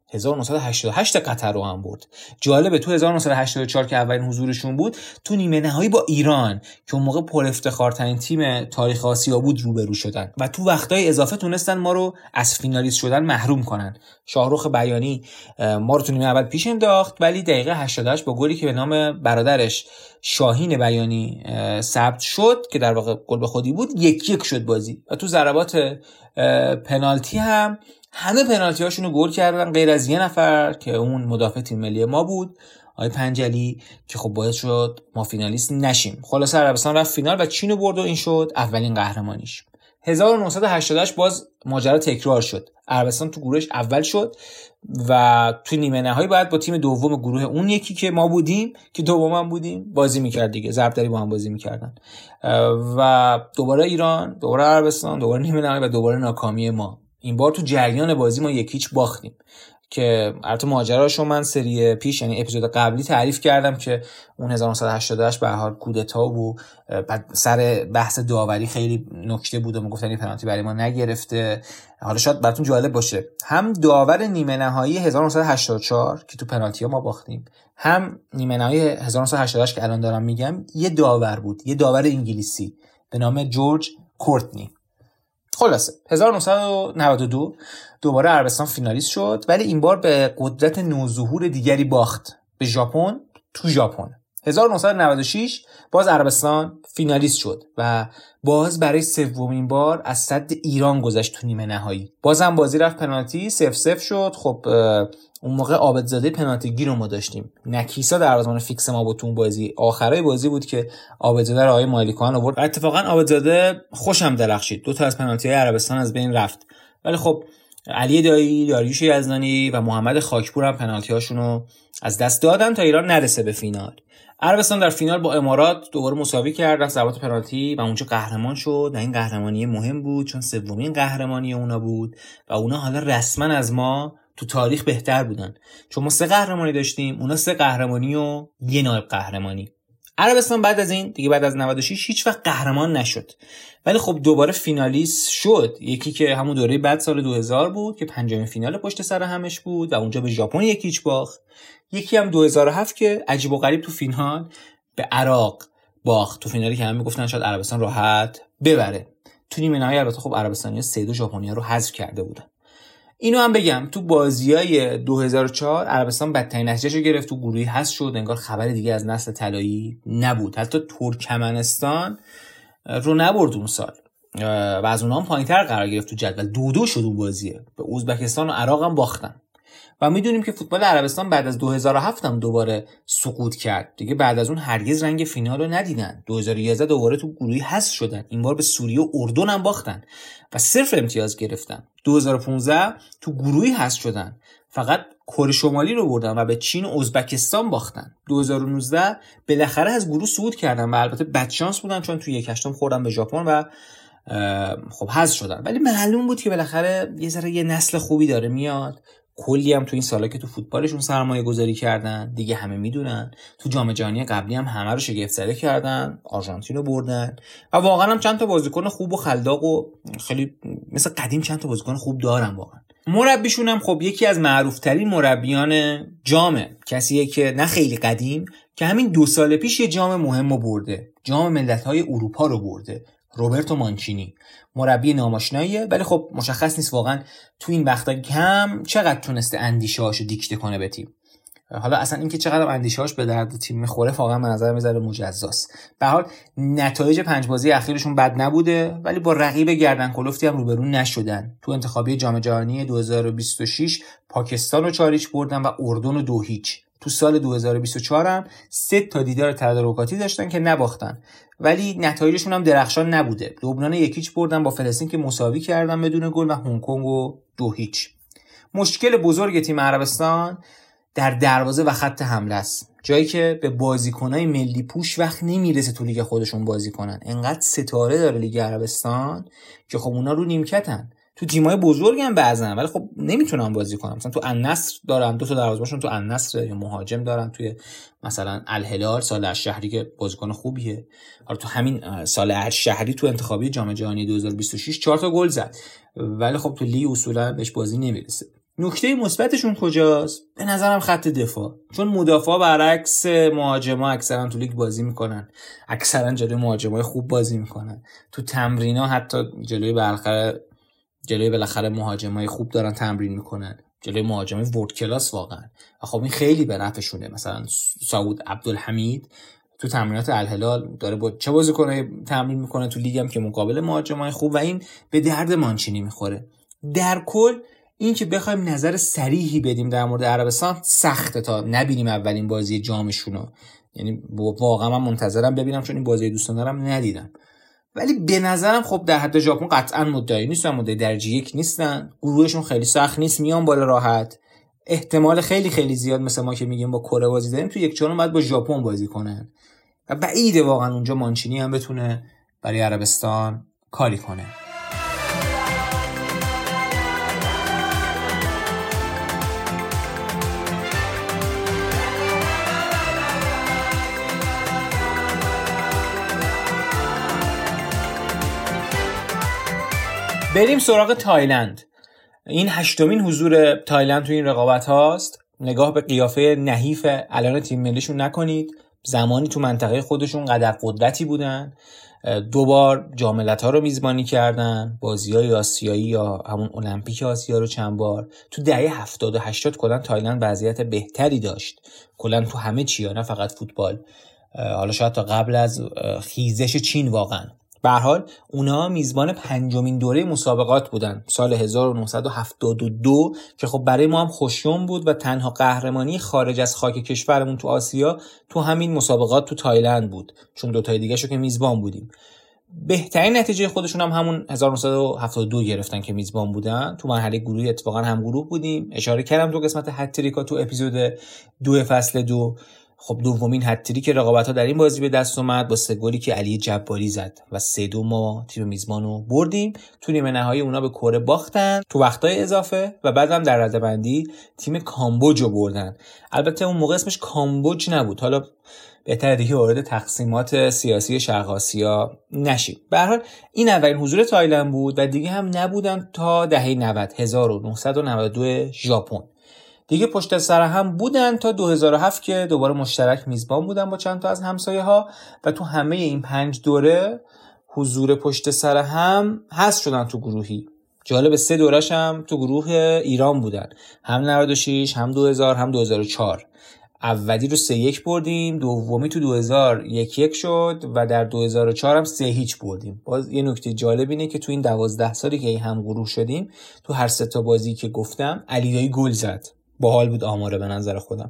هزار و نهصد و هشتاد و هشت قطر رو هم برد. جالبه تو هزار و نهصد و هشتاد و چهار که اولین حضورشون بود تو نیمه نهایی با ایران که اون موقع پر افتخارترین تیم تاریخ آسیا بود روبرو شدن و تو وقتای اضافه تونستن ما رو از فینالیست شدن محروم کنن. شاهرخ بیانی ما رو تو نیمه اول پیش انداخت ولی دقیقه هشتاد و هشت با گلی که به نام برادرش شاهین بیانی ثبت شد که در واقع گل به خودی بود یک یک شد بازی و تو ضربات پنالتی هم همه پنالتی هاشون رو گل کردن غیر از یه نفر که اون مدافع تیم ملی ما بود، آقای پنجلی، که خب باعث شد ما فینالیست نشیم. خلاصه عربستان رفت فینال و چین رو برد و این شد اولین قهرمانیش. هزار و نهصد و هشتاد و هشت باز ماجرا تکرار شد. عربستان تو گروهش اول شد و تو نیمه نهایی باید با تیم دوم گروه اون یکی که ما بودیم که دومم بودیم بازی میکرد دیگه، ضرب دری با هم بازی میکردن و دوباره ایران، دوباره عربستان، دوباره نیمه نهایی و دوباره ناکامی ما. این بار تو جریان بازی ما یکیچ باختیم که البته ماجراشو من سری پیش یعنی اپیزود قبلی تعریف کردم که اون هزار و نهصد و هشتاد و هشت به هر حال کودتا بود، بعد سر بحث داوری خیلی نکته بود و میگفتن این پنالتی برای ما نگرفته. حالا شاید براتون جالب باشه هم داور نیمه نهایی هزار و نهصد و هشتاد و چهار که تو پنالتی‌ها ما باختیم، هم نیمه نهایی هزار و نهصد و هشتاد و هشت که الان دارم میگم یه داور بود، یه داور انگلیسی به نام جورج کورتنی. خلاصه هزار و نهصد و نود و دو دوباره عربستان فینالیست شد ولی این بار به قدرت نوظهور دیگری باخت به ژاپن تو ژاپن. هزار و نهصد و نود و شش باز عربستان فینالیست شد و باز برای سومین بار از سد ایران گذشت تو نیمه نهایی. بازم بازی رفت پنالتی صفر صفر شد. خب اون موقع عابدزاده پنالتی گیر رو ما داشتیم، نکیسا دروازه‌بان فیکس ما بود تو اون بازی. آخرای بازی بود که عابدزاده رو آقای مالیکان آورد. اتفاقا عابدزاده خوشم درخشید، دو تا از پنالتی‌های عربستان از بین رفت ولی خب علی دایی، داریوش یزدانی و محمد خاکپور هم پنالتی‌هاشونو از دست دادن تا ایران نرسه به فینال. عربستان در فینال با امارات دوباره مساوی کرد از ضربات پنالتی و اونجا قهرمان شد و این قهرمانی مهم بود چون سومین قهرمانی اونا بود و اونا حالا رسما از ما تو تاریخ بهتر بودن چون ما سه قهرمانی داشتیم، اونا سه قهرمانی و یه نایب قهرمانی. عربستان بعد از این دیگه بعد از نود و شش هیچ وقت قهرمان نشد ولی خب دوباره فینالیست شد. یکی که همون دوره بعد سال دو هزار بود که پنجمین فینال پشت سر همش بود و اونجا به ژاپن یکیچ باخت. یکی هم دو هزار و هفت که عجیب و غریب تو فینال به عراق باخت، تو فینالی که هم میگفتن شاید عربستان راحت ببره. تو نیمه نهایی البته خب عربستانی‌ها سه دو ژاپنی‌ها رو حذف کرده بودن. اینو هم بگم تو بازیای دو هزار و چهار عربستان بدترین نتیجهشو گرفت، تو گروهی حذف شد، انگار خبر دیگه از نسل طلایی نبود. حتی ترکمنستان رو نبرد اون سال و از اونها هم پایین‌تر قرار گرفت تو جدول. دو دو شد اون بازیه، به ازبکستان و عراق هم باختن. و میدونیم که فوتبال عربستان بعد از دو هزار و هفت هم دوباره سقوط کرد دیگه، بعد از اون هرگز رنگ فینال رو ندیدن. دو هزار و یازده دوباره تو گروهی حذف شدن، این بار به سوریه و اردن هم باختن و صفر امتیاز گرفتن. دو هزار و پانزده تو گروهی حذف شدن، فقط کره شمالی رو بردن و به چین و ازبکستان باختن. دو هزار و نوزده بالاخره از گروه صعود کردن و البته بدشانس بودن چون تو یک هشتم خوردن به ژاپن و خب حذف شدن، ولی معلوم بود که بالاخره یه ذره یه نسل خوبی داره میاد. کلی هم تو این سالا که تو فوتبالشون سرمایه گذاری کردن دیگه همه میدونن. تو جام جهانی قبلی هم همه رو شگفت زده کردن، آرژانتین رو بردن و واقعا هم چند تا بازیکن خوب و خلاق و خیلی مثل قدیم چند تا بازیکن خوب دارن واقعا. مربیشون هم خب یکی از معروف ترین مربیان جامه، کسیه که نه خیلی قدیم که همین دو سال پیش یه جام مهم رو برده، جام ملت‌های اروپا رو برده، روبرتو مانچینی. مربی ناماشناییه ولی خب مشخص نیست واقعا تو این وقتا کم چقدر تونسته اندیشه‌هاشو دیکته کنه به تیم. حالا اصلا اینکه چقدر اندیشه‌هاش به درد تیم میخوره واقعا به نظر میاد مجزاست. به هر حال نتایج پنج بازی اخیرشون بد نبوده ولی با رقیب گردن کلفتی هم روبرو نشدن. تو انتخابی جام جهانی دو هزار و بیست و شش پاکستان رو چهار هیچ بردن و اردن رو دو هیچ. تو سال دو هزار و بیست و چهار هم سه تا دیدار تدارکاتی داشتن که نباختن ولی نتایجشون هم درخشان نبوده. لبنان یکیچ بردن با فلسطین که مساوی کردن بدون گل و هنگ کنگ و دو هیچ. مشکل بزرگ تیم عربستان در دروازه و خط حمله است، جایی که به بازیکنای ملی پوش وقت نمیرسه تو لیگ خودشون بازی کنن. انقدر ستاره داره لیگ عربستان که خب اونا رو نیمکتن. تو تیمای بزرگ هم بعضن ولی خب نمیتونن بازی کنن. مثلا تو النصر دارن دو تا دروازه‌بانشون تو النصر یا مهاجم دارن، توی مثلا الهلال سال الشهری که بازیکن خوبیه. حالا تو همین سال الشهری تو انتخابی جام جهانی دو هزار و بیست و شش چهار تا گل زد ولی خب تو لیگ اصولا بهش بازی نمیرسه. نکته مثبتشون کجاست؟ به نظرم خط دفاع، چون مدافع برعکس مهاجما اکثرا تو لیگ بازی میکنن، اکثرا جلوی مهاجمای خوب بازی میکنن، تو تمرینا حتی جلوی بالاخره جلوی بالاخره مهاجمای خوب دارن تمرین میکنن، جلوی مهاجمای ورد کلاس واقعا. خب این خیلی به نفعشونه. مثلا سعود عبدالحمید تو تمرینات الهلال داره با چه بازیکنای تمرین میکنه تو لیگ هم که مقابل مهاجمای خوب، و این به درد مانچینی میخوره. در کل این که بخوایم نظر صریحی بدیم در مورد عربستان سخته تا نبینیم اولین بازی جامشونو، یعنی واقعا من منتظرم ببینم چون این بازی دوستان دارم ندیدم. ولی به نظرم خب در حد ژاپن قطعا مدعی نیستن، مدعی درجه یک نیستن، گروهشون خیلی سخت نیست، میان بالا راحت. احتمال خیلی خیلی زیاد مثل ما که میگیم با کره بازی داریم تو یک چهارم بعد با ژاپن بازی کنن و بعیده واقعا اونجا مانچینی هم بتونه برای عربستان کاری کنه. بریم سراغ تایلند. این هشتمین حضور تایلند تو این رقابت هاست. نگاه به قیافه نحیف الان تیم ملیشون نکنید. زمانی تو منطقه خودشون قدر قدرتی بودن، دوبار جام ملت‌ها رو میزبانی کردن، بازی‌های آسیایی یا همون المپیک آسیا رو چند بار. تو دهه هفتاد و هشتاد کلا تایلند وضعیت بهتری داشت، کلا تو همه چیا، نه فقط فوتبال. حالا شاید تا قبل از خیزش چین واقعا. به هر حال اونا میزبان پنجمین دوره مسابقات بودن سال هزار و نهصد و هفتاد و دو که خب برای ما هم خوشیوم بود و تنها قهرمانی خارج از خاک کشورمون تو آسیا تو همین مسابقات تو تایلند بود، چون دو تای دیگه شو که میزبان بودیم. بهترین نتیجه خودشون هم همون هزار و نهصد و هفتاد و دو گرفتن که میزبان بودن. تو مرحله گروهی اتفاقا هم گروه بودیم، اشاره کردم تو قسمت هتریکا تو اپیزود دو فصل دو. خب دومین هتریک رقابت‌ها در این بازی به دست اومد با سه گلی که علی جباری زد و سه دو ما تیم میزبانو بردیم. تو نیمه نهایی اونا به کره باختن تو وقتای اضافه و بعدم در رده‌بندی تیم کامبوج رو بردن. البته اون موقع اسمش کامبوج نبود، حالا بهتره دیگه وارد تقسیمات سیاسی شرق آسیا نشیم. به هر حال این اولین حضور تایلند بود و دیگه هم نبودن تا دهه نود هزار و نهصد و نود و دو ژاپن. دیگه پشت سر هم بودن تا دو هزار و هفت که دوباره مشترک میزبان بودن با چند تا از همسایه ها و تو همه این پنج دوره حضور پشت سر هم حذف شدن تو گروهی. جالب سه دورش هم تو گروه ایران بودن، هم نود و شش، هم دو هزار، هم دو هزار و چهار. اولی رو سه یک بردیم، دومی تو دو هزار یک یک شد و در دو هزار و چهار هم سه هیچ بردیم. باز یه نکته جالب اینه که تو این دوازده سالی که هم گروه شدیم تو هر سه تا بازی که گفتم علیدایی گل زد. باحال بود آماره به نظر خودم.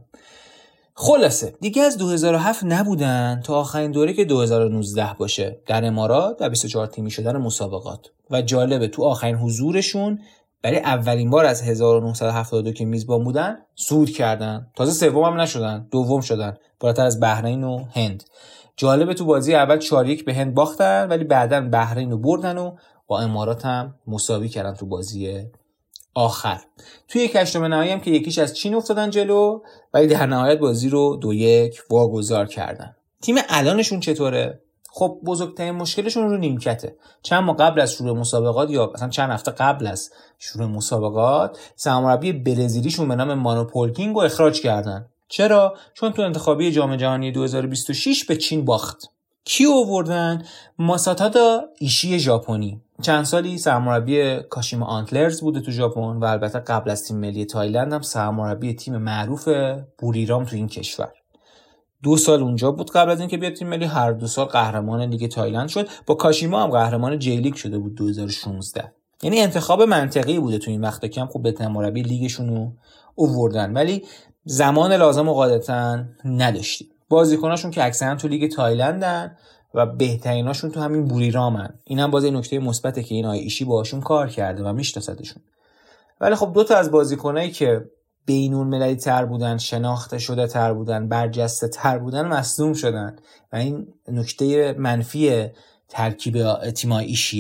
خلاصه دیگه از دو هزار و هفت نبودن تا آخرین دوره که دو هزار و نوزده باشه در امارات و بیست و چهار تیمی شدن مسابقات. و جالبه تو آخرین حضورشون برای اولین بار از هزار و نهصد و هفتاد و دو که میزبان بودن صعود کردن. تازه سوم هم نشدن، دوم شدن، بالاتر از بحرین و هند. جالبه تو بازی اول چهار یک به هند باختن ولی بعداً بحرین رو بردن و با امارات هم مساوی کردن تو بازی آخر. توی یک هشتم نهایی هم که یکیش از چین افتادن جلو ولی در نهایت بازی رو دو یک واگذار کردن. تیم الانشون چطوره؟ خب بزرگترین مشکلشون رو نیمکته. چند ماه قبل از شروع مسابقات یا مثلا چند هفته قبل از شروع مسابقات سرمربی برزیلیشون به نام مانو پولکینگ رو اخراج کردن. چرا؟ چون تو انتخابی جام جهانی دو هزار و بیست و شش به چین باخت. کی آوردن؟ ماساتادا ایشی ژاپنی. چند سالی سرمربی کاشیما آنتلرز بوده تو ژاپن و البته قبل از تیم ملی تایلند هم سرمربی تیم معروف بوریرام تو این کشور. دو سال اونجا بود قبل از اینکه بیاد تیم ملی، هر دو سال قهرمان لیگ تایلند شد. با کاشیما هم قهرمان جی لیگ شده بود دو هزار و شانزده. یعنی انتخاب منطقی بوده تو این وقتا که هم خوب بهترین مربی لیگشون رو آوردن، ولی زمان لازم و قاعدتاً نداشتیم. بازیکناشون که اکثرا تو لیگ تایلندن و بهتریناشون تو همین بوریرامن. اینم باز این نکته مثبته که این آقای ایشی باهاشون کار کرده و میشناسدشون. ولی خب دو تا از بازیکنایی که بینون مللی تر بودن، شناخته شده تر بودن، برجسته تر بودن مصدوم شدن و این نکته منفی ترکیب تیمای ایشیه.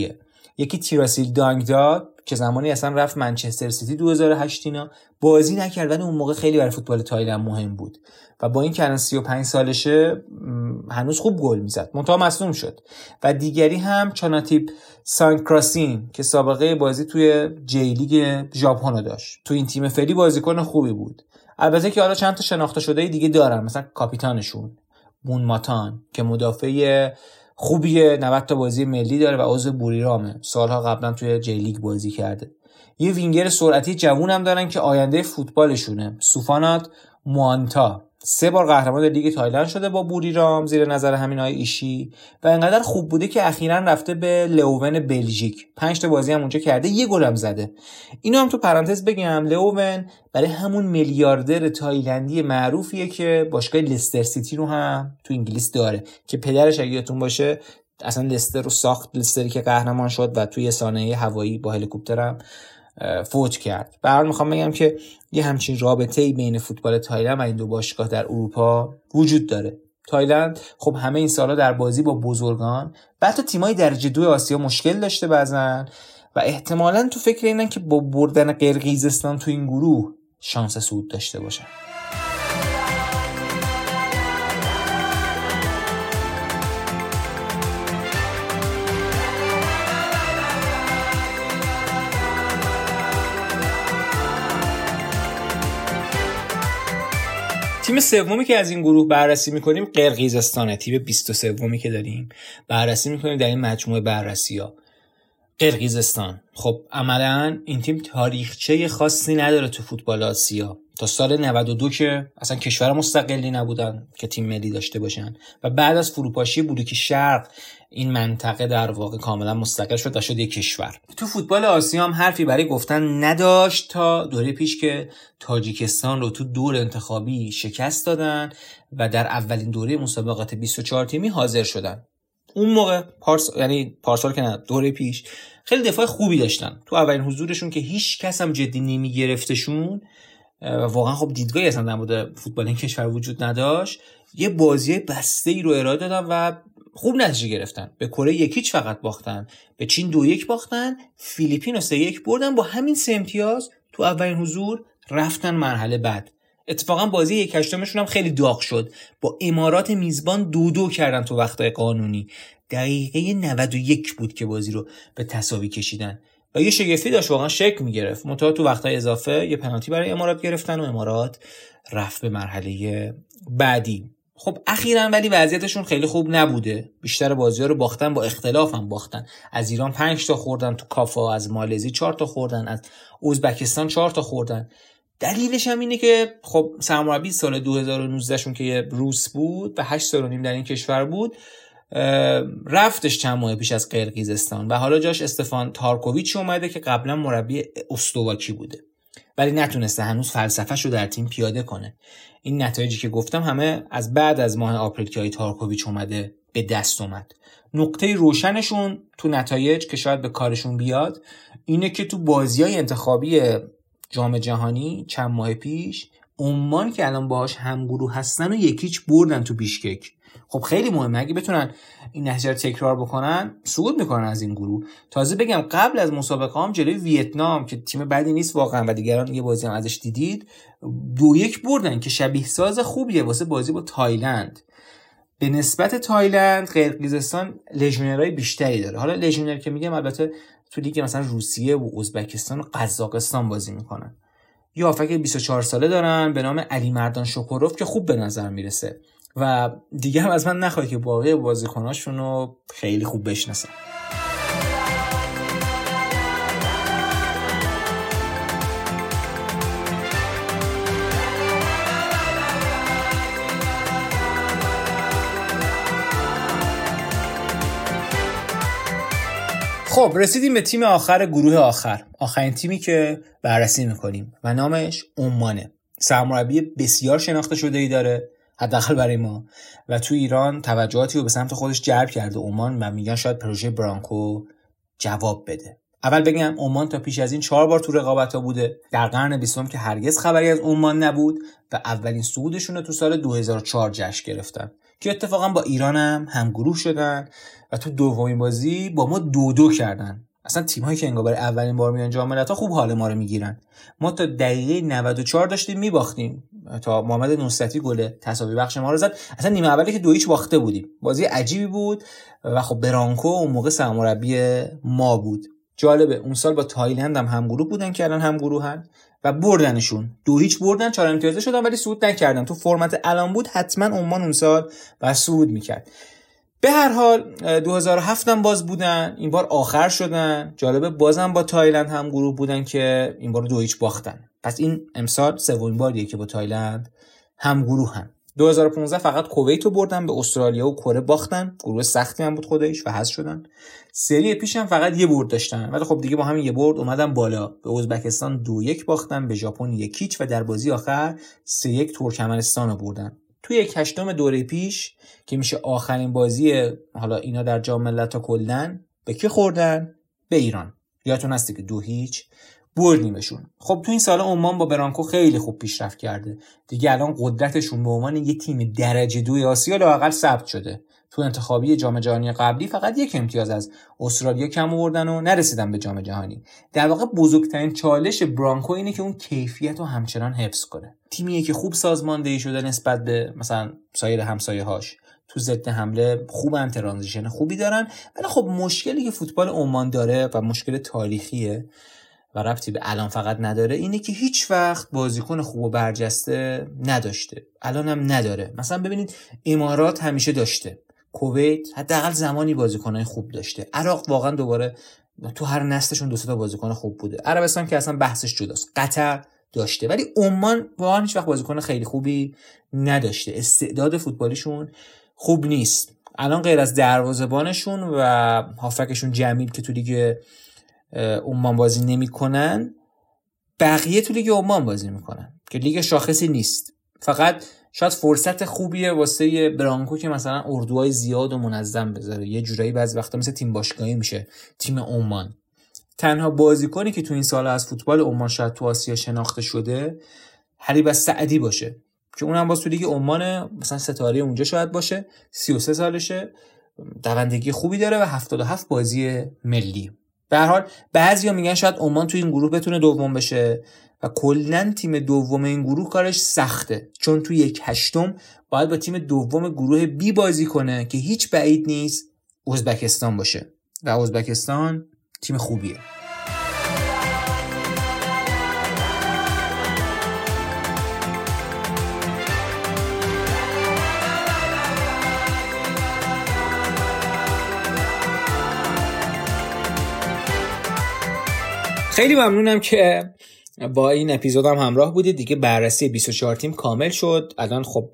یکی تیراسیل دانگدا که زمانی اصلا رفت منچستر سیتی دو هزار و هشت اینا، بازی نکرد ولی اون موقع خیلی برای فوتبال تایلند مهم بود و با این که الان سی و پنج سالشه هنوز خوب گل میزد، منتها مصدوم شد. و دیگری هم چاناتیپ سانکراسین که سابقه بازی توی جی لیگ ژاپن داشت، تو این تیم فعلی بازیکن خوبی بود. البته که حالا چند تا شناخته شده دیگه دارن، مثلا کاپیتانشون بون ماتان که مدافع خوبیه، نود تا بازی ملی داره و عضو بوریرامه، سالها قبلا توی جی لیگ بازی کرده. یه وینگر سرعتی جوون هم دارن که آینده فوتبالشونه، سوفانات موانتا، سه بار قهرمان لیگ تایلند شده با بوریرام زیر نظر همین آقای ایشی و انقدر خوب بوده که اخیراً رفته به لئوون بلژیک، پنج تا بازی هم اونجا کرده، یه گل هم زده. اینو هم تو پرانتز بگم، لئوون برای همون میلیاردر تایلندی معروفیه که باشگاه لستر سیتی رو هم تو انگلیس داره که پدرش اگه یادتون باشه اصلا لستر رو ساخت، لستری که قهرمان شد و توی سانحه هوایی با هلیکوپترم فوت کرد. به هر حال میخوام بگم که یه همچین رابطه‌ای بین فوتبال تایلند و این دو باشگاه در اروپا وجود داره. تایلند خب همه این سالا در بازی با بزرگان، بعد تو تیمای درجه دو آسیا مشکل داشته بعضن و احتمالاً تو فکر اینن که با بردن قرقیزستان تو این گروه شانس صعود داشته باشن. تیم سومی که از این گروه بررسی میکنیم قرقیزستانه، تیم بیست و سومی که داریم بررسی میکنیم در این مجموعه بررسی‌ها. قرقیزستان خب عملاً این تیم تاریخچه خاصی نداره تو فوتبال آسیا، تا سال نود و دو که اصلا کشور مستقلی نبودن که تیم ملی داشته باشن و بعد از فروپاشی بلوک شرق این منطقه در واقع کاملا مستقل شد و شد یک کشور. تو فوتبال آسیا هم حرفی برای گفتن نداشت تا دوره پیش که تاجیکستان رو تو دور انتخابی شکست دادن و در اولین دوره مسابقات بیست و چهار تیمی حاضر شدن. اون موقع پارس یعنی پارسال که نه دوره پیش خیلی دفاع خوبی داشتن، تو اولین حضورشون که هیچ کس هم جدی نمی گرفتشون، واقعا خب دیدگاهی اصلا در مورد فوتبال این کشور وجود نداشت، یه بازی بسته‌ای رو ارائه دادن و خوب نتیجه گرفتن. به کره یکیچ فقط باختن، به چین دو یک باختن، فیلیپین رو سه یک بردن، با همین سه امتیاز تو اولین حضور رفتن مرحله بعد. اتفاقا بازی یک هشتمشون هم خیلی داغ شد، با امارات میزبان دو دو کردن تو وقتای قانونی، دقیقه نود و یک بود که بازی رو به تساوی کشیدن و یه شگفتی داشت، واقعا شک میگرفت. منتها تو وقتای اضافه یه پنالتی برای امارات گرفتن و امارات رفت به مرحله بعدی. خب اخیراً ولی وضعیتشون خیلی خوب نبوده، بیشتر بازی‌ها رو باختن، با اختلاف هم باختن. از ایران پنج تا خوردن تو کافا، از مالزی چهار تا خوردن، از ازبکستان چهار تا خوردن. دلیلش هم اینه که خب سرمربی سال دو هزار و نوزده شون که یه روس بود و هشت سال و نیم در این کشور بود، رفتش چند ماه پیش از قرقیزستان و حالا جاش استفان تارکوویچ اومده که قبلا مربی استواکی بوده، ولی نتونسته هنوز فلسفه‌ش رو در تیم پیاده کنه. این نتایجی که گفتم همه از بعد از ماه آپریل که تارکوویچ اومده به دست اومد. نقطه روشنشون تو نتایج که شاید به کارشون بیاد اینه که تو بازی‌های انتخابی جام جهانی چند ماه پیش عمان که الان باهاش همگروه هستن و یکیچ بردن تو بیشکک. خب خیلی مهمه، اگه بتونن این نتیجه رو تکرار بکنن صعود میکنن از این گروه. تازه بگم قبل از مسابقه هم جلوی ویتنام که تیم بدی نیست واقعا و دیگران یه بازی هم ازش دیدید دو یک بردن که شبیه ساز خوبیه واسه بازی با تایلند. به نسبت تایلند قرقیزستان لژیونرهای بیشتری داره. حالا لژیونر که میگم البته تو لیگ مثلا روسیه و ازبکستان و قزاقستان بازی میکنن. یه هافک بیست و چهار ساله دارن به نام علی مردان شوکوروف که خوب به نظر میرسه و دیگه هم از من نخواهی که باقی بازیکناشون رو خیلی خوب بشناسن. خب رسیدیم به تیم آخر گروه آخر، آخرین تیمی که بررسی میکنیم و نامش عمانه. سرمربی بسیار شناخته شده‌ای داره حداقل برای ما و تو ایران توجهاتی رو به سمت خودش جلب کرده عمان و میگن شاید پروژه برانکو جواب بده. اول بگم عمان تا پیش از این چهار بار تو رقابت‌ها بوده. در قرن بیستم که هرگز خبری از عمان نبود و اولین صعودشون رو تو سال دو هزار و چهار جشن گرفتن که اتفاقا با ایران هم همگروه شدن و تو دومین بازی با ما دو دو کردن. اصلا تیم‌هایی که انگار برای اولین بار میان جام ملت‌ها خوب حال ما رو میگیرن. ما تا دقیقه نود و چهار داشتیم میباختیم تا محمد نصرتی گل تساوی بخش ما رو زد. اصلا نیمه اولی که دو هیچ باخته بودیم. بازی عجیبی بود و خب برانکو اون موقع سرمربی ما بود. جالبه اون سال با تایلند هم همگروه بودن که الان همگروهن و بردنشون. دو هیچ بردن، چهار امتیازه شدن ولی صعود نکردن. تو فرمت الان بود حتما عمان اون سال با صعود میکرد. به هر حال دو هزار و هفت هم باز بودن، این بار آخر شدن. جالبه بازم با تایلند هم گروه بودن که این بار دو هیچ باختن. پس این امسال سومین باریه که با تایلند هم گروهن. دو هزار و پانزده فقط کویت رو بردن، به استرالیا و کره باختن. گروه سختی هم بود خودش و حذف شدن. سری پیش هم فقط یه برد داشتن ولی خب دیگه با همین یه برد اومدن بالا. به ازبکستان دو یک باختن، به ژاپن یک هیچ و در بازی آخر سه یک ترکمنستان رو بردن. توی یک هشتم دوره پیش که میشه آخرین بازی حالا اینا در جام ملت‌ها کلاً، به کی خوردن؟ به ایران. یادتون هستی که دو هیچ بردیمشون. خب تو این سال عمان با برانکو خیلی خوب پیشرفت کرده. دیگه الان قدرتشون به عنوان یه تیم درجه دوی آسیا لااقل ثبت شده. تو انتخابی جام جهانی قبلی فقط یک امتیاز از استرالیا کم آوردن و نرسیدن به جام جهانی. در واقع بزرگترین چالش برانکو اینه که اون کیفیت رو همچنان حفظ کنه. تیمیه که خوب سازماندهی شده نسبت به مثلا سایر همسایه‌هاش. تو ضد حمله خوبن، ترانزیشن خوبی دارن، ولی خب مشکلی که فوتبال عمان داره و مشکل تاریخیه و ربطی به الان فقط نداره اینه که هیچ وقت بازیکن خوب و برجسته نداشته. الان هم نداره. مثلا ببینید امارات همیشه داشته، کویت حداقل زمانی بازیکنای خوب داشته، عراق واقعا دوباره تو هر نسلشون دو سه تا بازیکن خوب بوده، عربستان که اصلا بحثش جداست، قطر داشته، ولی عمان واقعا هیچ وقت بازیکن خیلی خوبی نداشته. استعداد فوتبالیشون خوب نیست. الان غیر از دروازه‌بانشون و هافکشون جمیل که تو لیگ عمان بازی نمی‌کنن، بقیه تو لیگ عمان بازی می‌کنن که لیگ شاخصی نیست. فقط شاید فرصت خوبیه واسه برانکو که مثلا اردوهای زیاد و منظم بذاره. یه جورایی بعضی وقتا مثل تیم باشگاهی میشه تیم عمان. تنها بازیکنی که تو این سال از فوتبال عمان شاید تو آسیا شناخته شده حریب سعدی باشه که اونم باز تو لیگ عمان مثلا ستاره اونجا شاید باشه. سی و سه سالشه، دوندگی خوبی داره و هفتاد و هفت بازی ملی. به هر حال بعضیا میگن شاید عمان تو این گروه بتونه دوم بشه و کلا تیم دوم این گروه کارش سخته، چون تو یک هشتم باید با تیم دوم گروه بی بازی کنه که هیچ بعید نیست ازبکستان باشه و ازبکستان تیم خوبیه. خیلی ممنونم که با این اپیزودم همراه بودید. دیگه بررسی بیست و چهار تیم کامل شد. الان خب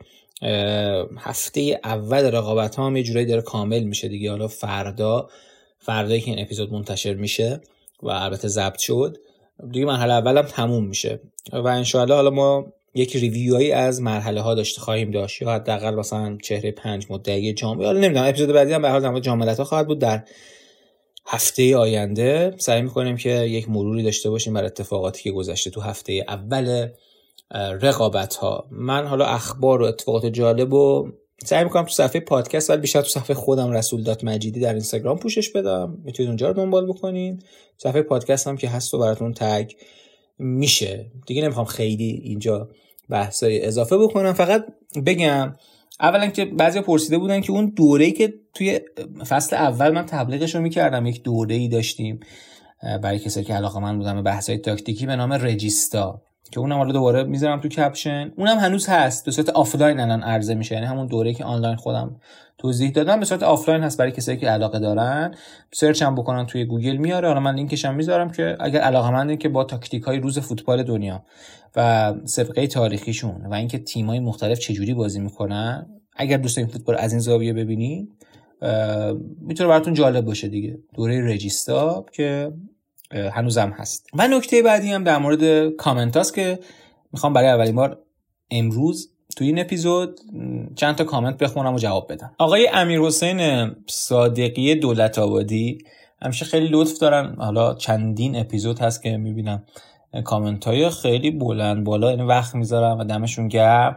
هفته اول رقابت ها هم یه جورایی داره کامل میشه دیگه. حالا فردا فردایی که این اپیزود منتشر میشه و البته ضبط شد دیگه مرحله اولم تموم میشه و انشاءالله حالا ما یک ریویویی از مرحله ها داشته خواهیم داشت، یا حداقل مثلا چهره پنج مدعی جام، حالا نمیدونم اپیزود بعدی هم به هر حال در مورد جام ملت‌ها خواهد بود. در هفته آینده سعی میکنیم که یک مروری داشته باشیم بر اتفاقاتی که گذشته تو هفته اول رقابت ها. من حالا اخبار و اتفاقات جالب و سعی میکنم تو صفحه پادکست ولی بیشتر تو صفحه خودم رسول دات مجیدی در اینستاگرام پوشش بدم، میتونید اونجا رو دنبال بکنید. صفحه پادکست هم که هست و براتون تگ میشه دیگه. نمیخوام خیلی اینجا بحثای اضافه بکنم، فقط بگم اولا که بعضیا پرسیده بودن که اون دوره‌ای که توی فصل اول من تبلیغش رو میکردم، یک دوره‌ای داشتیم برای کسایی که علاقه‌مند بودن به بحث‌های تاکتیکی به نام رجیستا که اونم حالا دوباره میذارم تو کپشن. اونم هنوز هست، به صورت آفلاین الان عرضه میشه، یعنی همون دوره‌ای که آنلاین خودم توضیح دادم به صورت آفلاین هست برای کسایی که علاقه دارن. سرچ هم بکنن توی گوگل میاره. حالا من لینکش هم میذارم که اگر علاقه‌مندین که با تاکتیک‌های روز فوتبال دنیا و سابقه تاریخیشون و اینکه تیم‌های مختلف چجوری بازی میکنن، اگر دوست دارین فوتبال از این زاویه ببینید میتونه براتون جالب باشه دیگه. دوره رجیستا که هنوزم هست. و نکته بعدی هم در مورد کامنت هاست که میخوام برای اولین بار امروز توی این اپیزود چند تا کامنت بخونم و جواب بدم. آقای امیرحسین صادقی دولت آبادی همیشه خیلی لطف دارن. حالا چندین اپیزود هست که میبینم کامنت های خیلی بلند بالا این وقت میذارم و دمشون گرم.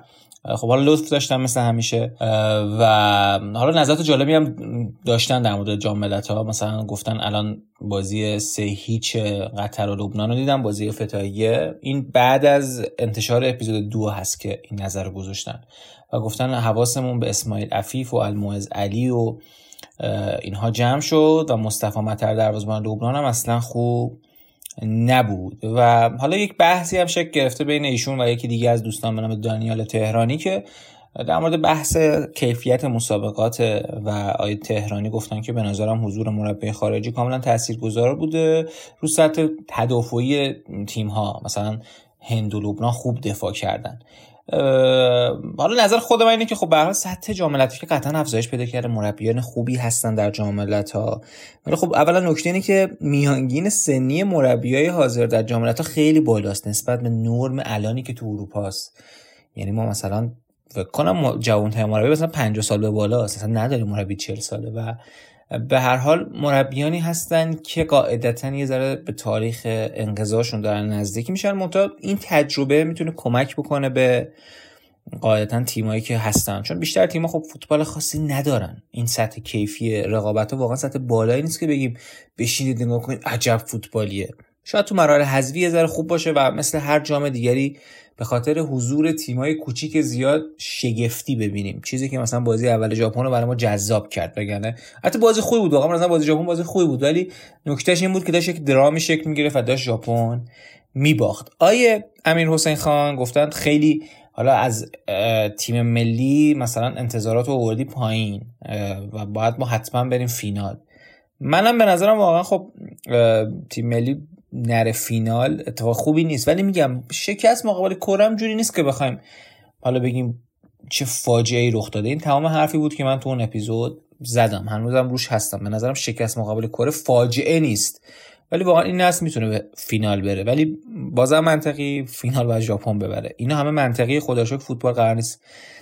خب حالا لطف داشتن مثل همیشه و حالا نظرات جالبی هم داشتن در مورد جام ملت‌ها. مثلا گفتن الان بازی سه هیچ قطر و لبنان رو دیدم، بازی افتتاحیه، این بعد از انتشار اپیزود دو هست که این نظر رو گذاشتن و گفتن حواسمون به اسماعیل عفیف و المعز علی و اینها جمع شد و مصطفی مطر دروازه‌بان لبنان هم اصلا خوب نبود. و حالا یک بحثی هم شکل گرفته بین ایشون و یکی دیگه از دوستان به نام دانیال تهرانی که در مورد بحث کیفیت مسابقات و آیه تهرانی گفتن که به نظرم حضور مربی خارجی کاملا تاثیرگذار بوده رو سطح تدافعی تیم ها، مثلا هند و لبنان خوب دفاع کردن. حالا نظر خود من اینه که خب به هر حال سطح جام ملت‌ها که قطعا افزایش پیدا کرده، مربیان خوبی هستن در جام ملت‌ها، ولی خب اولا نکته اینه که میانگین سنی مربیای حاضر در جام ملت‌ها خیلی بالاست نسبت به نرم الانی که تو اروپا است. یعنی ما مثلا فکر کنم جوان‌ترین مربی مثلا پنجاه سال به بالا است، اصلا نداریم مربی چهل ساله و به هر حال مربیانی هستن که قاعدتاً یه ذره به تاریخ انقضاشون دارن نزدیک میشن. منتها این تجربه میتونه کمک بکنه به قاعدتاً تیمایی که هستن، چون بیشتر تیم‌ها خب فوتبال خاصی ندارن. این سطح کیفی رقابت‌ها واقعا سطح بالایی نیست که بگیم بشینید نگاه کنید عجب فوتبالیه. شاید تو مراحل حذفی یه ذره خوب باشه و مثل هر جام دیگری به خاطر حضور تیمای کوچیک زیاد شگفتی ببینیم، چیزی که مثلا بازی اول ژاپن رو برای ما جذاب کرد. بگنه حتی بازی خوبی بود، واقعا مثلا بازی ژاپن بازی خوبی بود، ولی نکتهش این بود که داشت یک درامی شکل می‌گرفت و داشت ژاپن میباخت. آیه امیر حسین خان گفتن خیلی حالا از تیم ملی مثلا انتظارات رو آوردی پایین و باید ما حتما بریم فینال. منم به نظرم واقعا خب تیم ملی نره فینال اتفاق خوبی نیست، ولی میگم شکست مقابل کره هم جوری نیست که بخوایم حالا بگیم چه فاجعه‌ای رخ داده. این تمام حرفی بود که من تو اون اپیزود زدم، هنوزم روش هستم. به نظرم شکست مقابل کره فاجعه نیست، ولی واقعا این نسل میتونه به فینال بره، ولی بازم منطقی فینال باید ژاپن ببره. اینا همه منطقی، خدا شکر فوتبال قرار نیست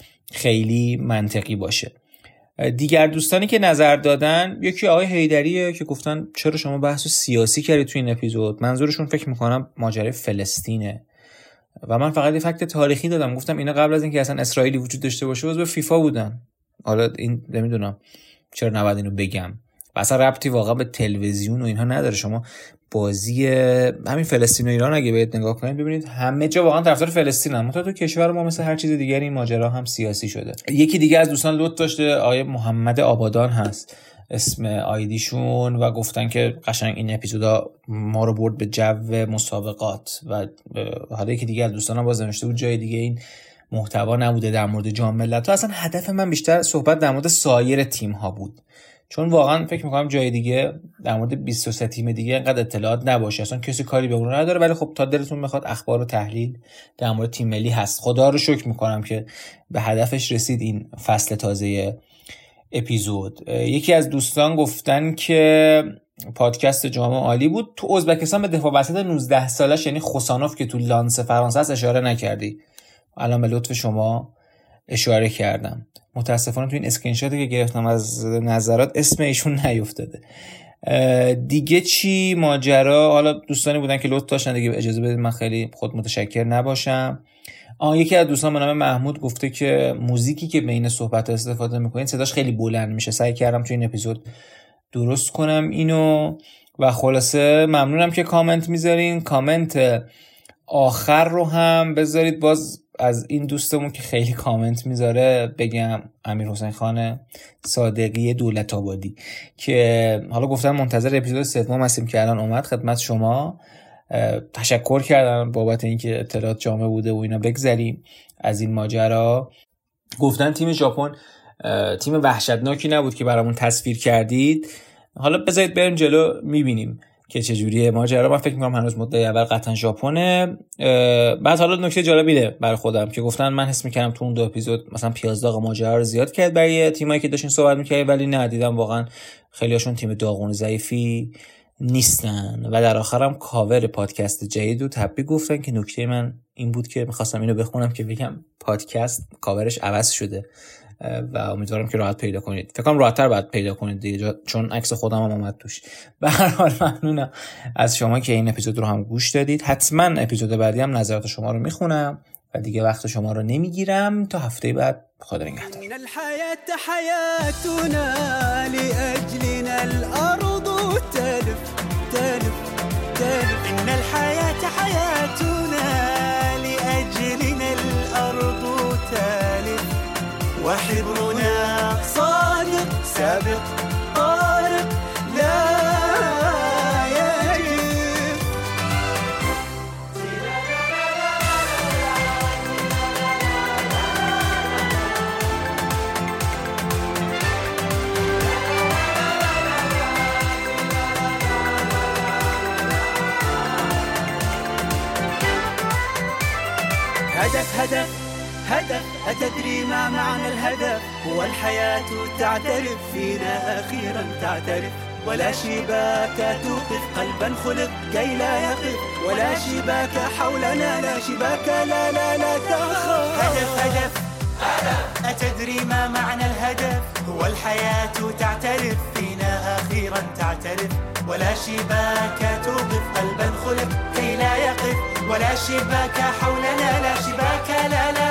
خیلی منطقی باشه. دیگر دوستانی که نظر دادن، یکی آقای حیدریه که گفتن چرا شما بحث سیاسی کردید تو این اپیزود. منظورشون فکر میکنم ماجرای فلسطینه و من فقط یه فکت تاریخی دادم، گفتم اینا قبل از اینکه اصلا اسرائیلی وجود داشته باشه عضو فیفا بودن. حالا این نمیدونم چرا نباید اینو بگم و اصلا ربطی واقعا به تلویزیون و اینها نداره. شما بازی همین فلسطین و ایران اگه بهت نگاه کنید ببینید همه جا واقعا طرفدار فلسطینن، منتها تو کشور ما مثل هر چیز دیگری این ماجرا هم سیاسی شده. یکی دیگه از دوستان لطف داشته، آیه محمد آبادان هست اسم آیدیشون و گفتن که قشنگ این اپیزودا ما رو برد به جو مسابقات و حالا یکی دیگه از دوستانم باز نوشته بود جای دیگه این محتوا نبوده در مورد جام ملت‌ها. اصلا هدف من بیشتر صحبت در مورد سایر تیم‌ها بود، چون واقعا فکر میکنم جای دیگه در مورد بیست و سه تیم دیگه انقدر اطلاعات نباشه، اصلا کسی کاری به اون نداره، ولی خب تا دلتون میخواد اخبار و تحلیل در مورد تیم ملی هست. خدا رو شکر میکنم که به هدفش رسید این فصل تازه اپیزود. یکی از دوستان گفتن که پادکست جام عالی بود. تو ازبکستان به دفاع وسط نوزده سالش یعنی خوسانوف که تو لانس فرانسه است اشاره نکردی، الان به لطف شما اشاره کردم. متاسفانه تو این اسکرین شاتی که گرفتم از نظرات اسم ایشون نیافتاده. دیگه چی ماجرا؟ حالا دوستانی بودن که لطف داشتن دیگه اجازه بدید من خیلی خود متشکر نباشم. آن یکی از دوستان به نام محمود گفته که موزیکی که بین صحبت استفاده میکنین صداش خیلی بلند میشه، سعی کردم تو این اپیزود درست کنم اینو و خلاصه ممنونم که کامنت میذارین. کامنت آخر رو هم بذارید باز از این دوستمون که خیلی کامنت میذاره بگم، امیر حسین خان صادقی دولت آبادی که حالا گفتم منتظر اپیزود سوم هستیم که الان اومد خدمت شما. تشکر کردم بابت اینکه اطلاعات جامع بوده و اینا. بگذریم از این ماجرا. گفتن تیم ژاپن تیم وحشتناکی نبود که برامون تصویر کردید. حالا بذارید بریم جلو میبینیم که چجوریه ماجرا. من فکر می‌کنم هنوز مدعی اول قطعا ژاپنه. بعد حالا نکته جالبیه برای خودم که گفتن من حس می‌کردم تو اون دو اپیزود مثلا پیازداغ ماجرا رو زیاد کرد برای تیمایی که داشتین صحبت می‌کردین، ولی نه دیدم واقعا خیلی‌هاشون تیم داغون ضعیفی نیستن. و در آخرم کاور پادکست جدید رو تبریک گفتن که نکته من این بود که می‌خواستم اینو بخونم که بگم پادکست کاورش عوض شده و امیدوارم که راحت پیدا کنید. فکر کنم راحت‌تر بعد پیدا کنید دیگه چون عکس خودم هم اومد توش. به هر حال ممنونم از شما که این اپیزود رو هم گوش دادید. حتما اپیزود بعدی هم نظرات شما رو میخونم و دیگه وقت شما رو نمیگیرم تا هفته بعد. خدا نگهدار. إن الحياة حياتنا لأجلنا الأرض تلف تلف تلف إن الحياة حياتنا لأجلنا الأرض تلف وحبرنا صادق سابق طارق لا يجف. هدف هدف هدف أتدري ما معنى الهدف؟ هو الحياة تعترف فينا أخيرا تعترف ولا شباك توقف قلبا خلق كي لا يقف ولا شباك حولنا لا شباك لا لا لا تخاف. هدف هدف هدف أتدري ما معنى الهدف؟ هو الحياة تعترف فينا أخيرا تعترف ولا شباك توقف قلبا خلق كي لا يقف ولا شباك حولنا لا شباك لا لا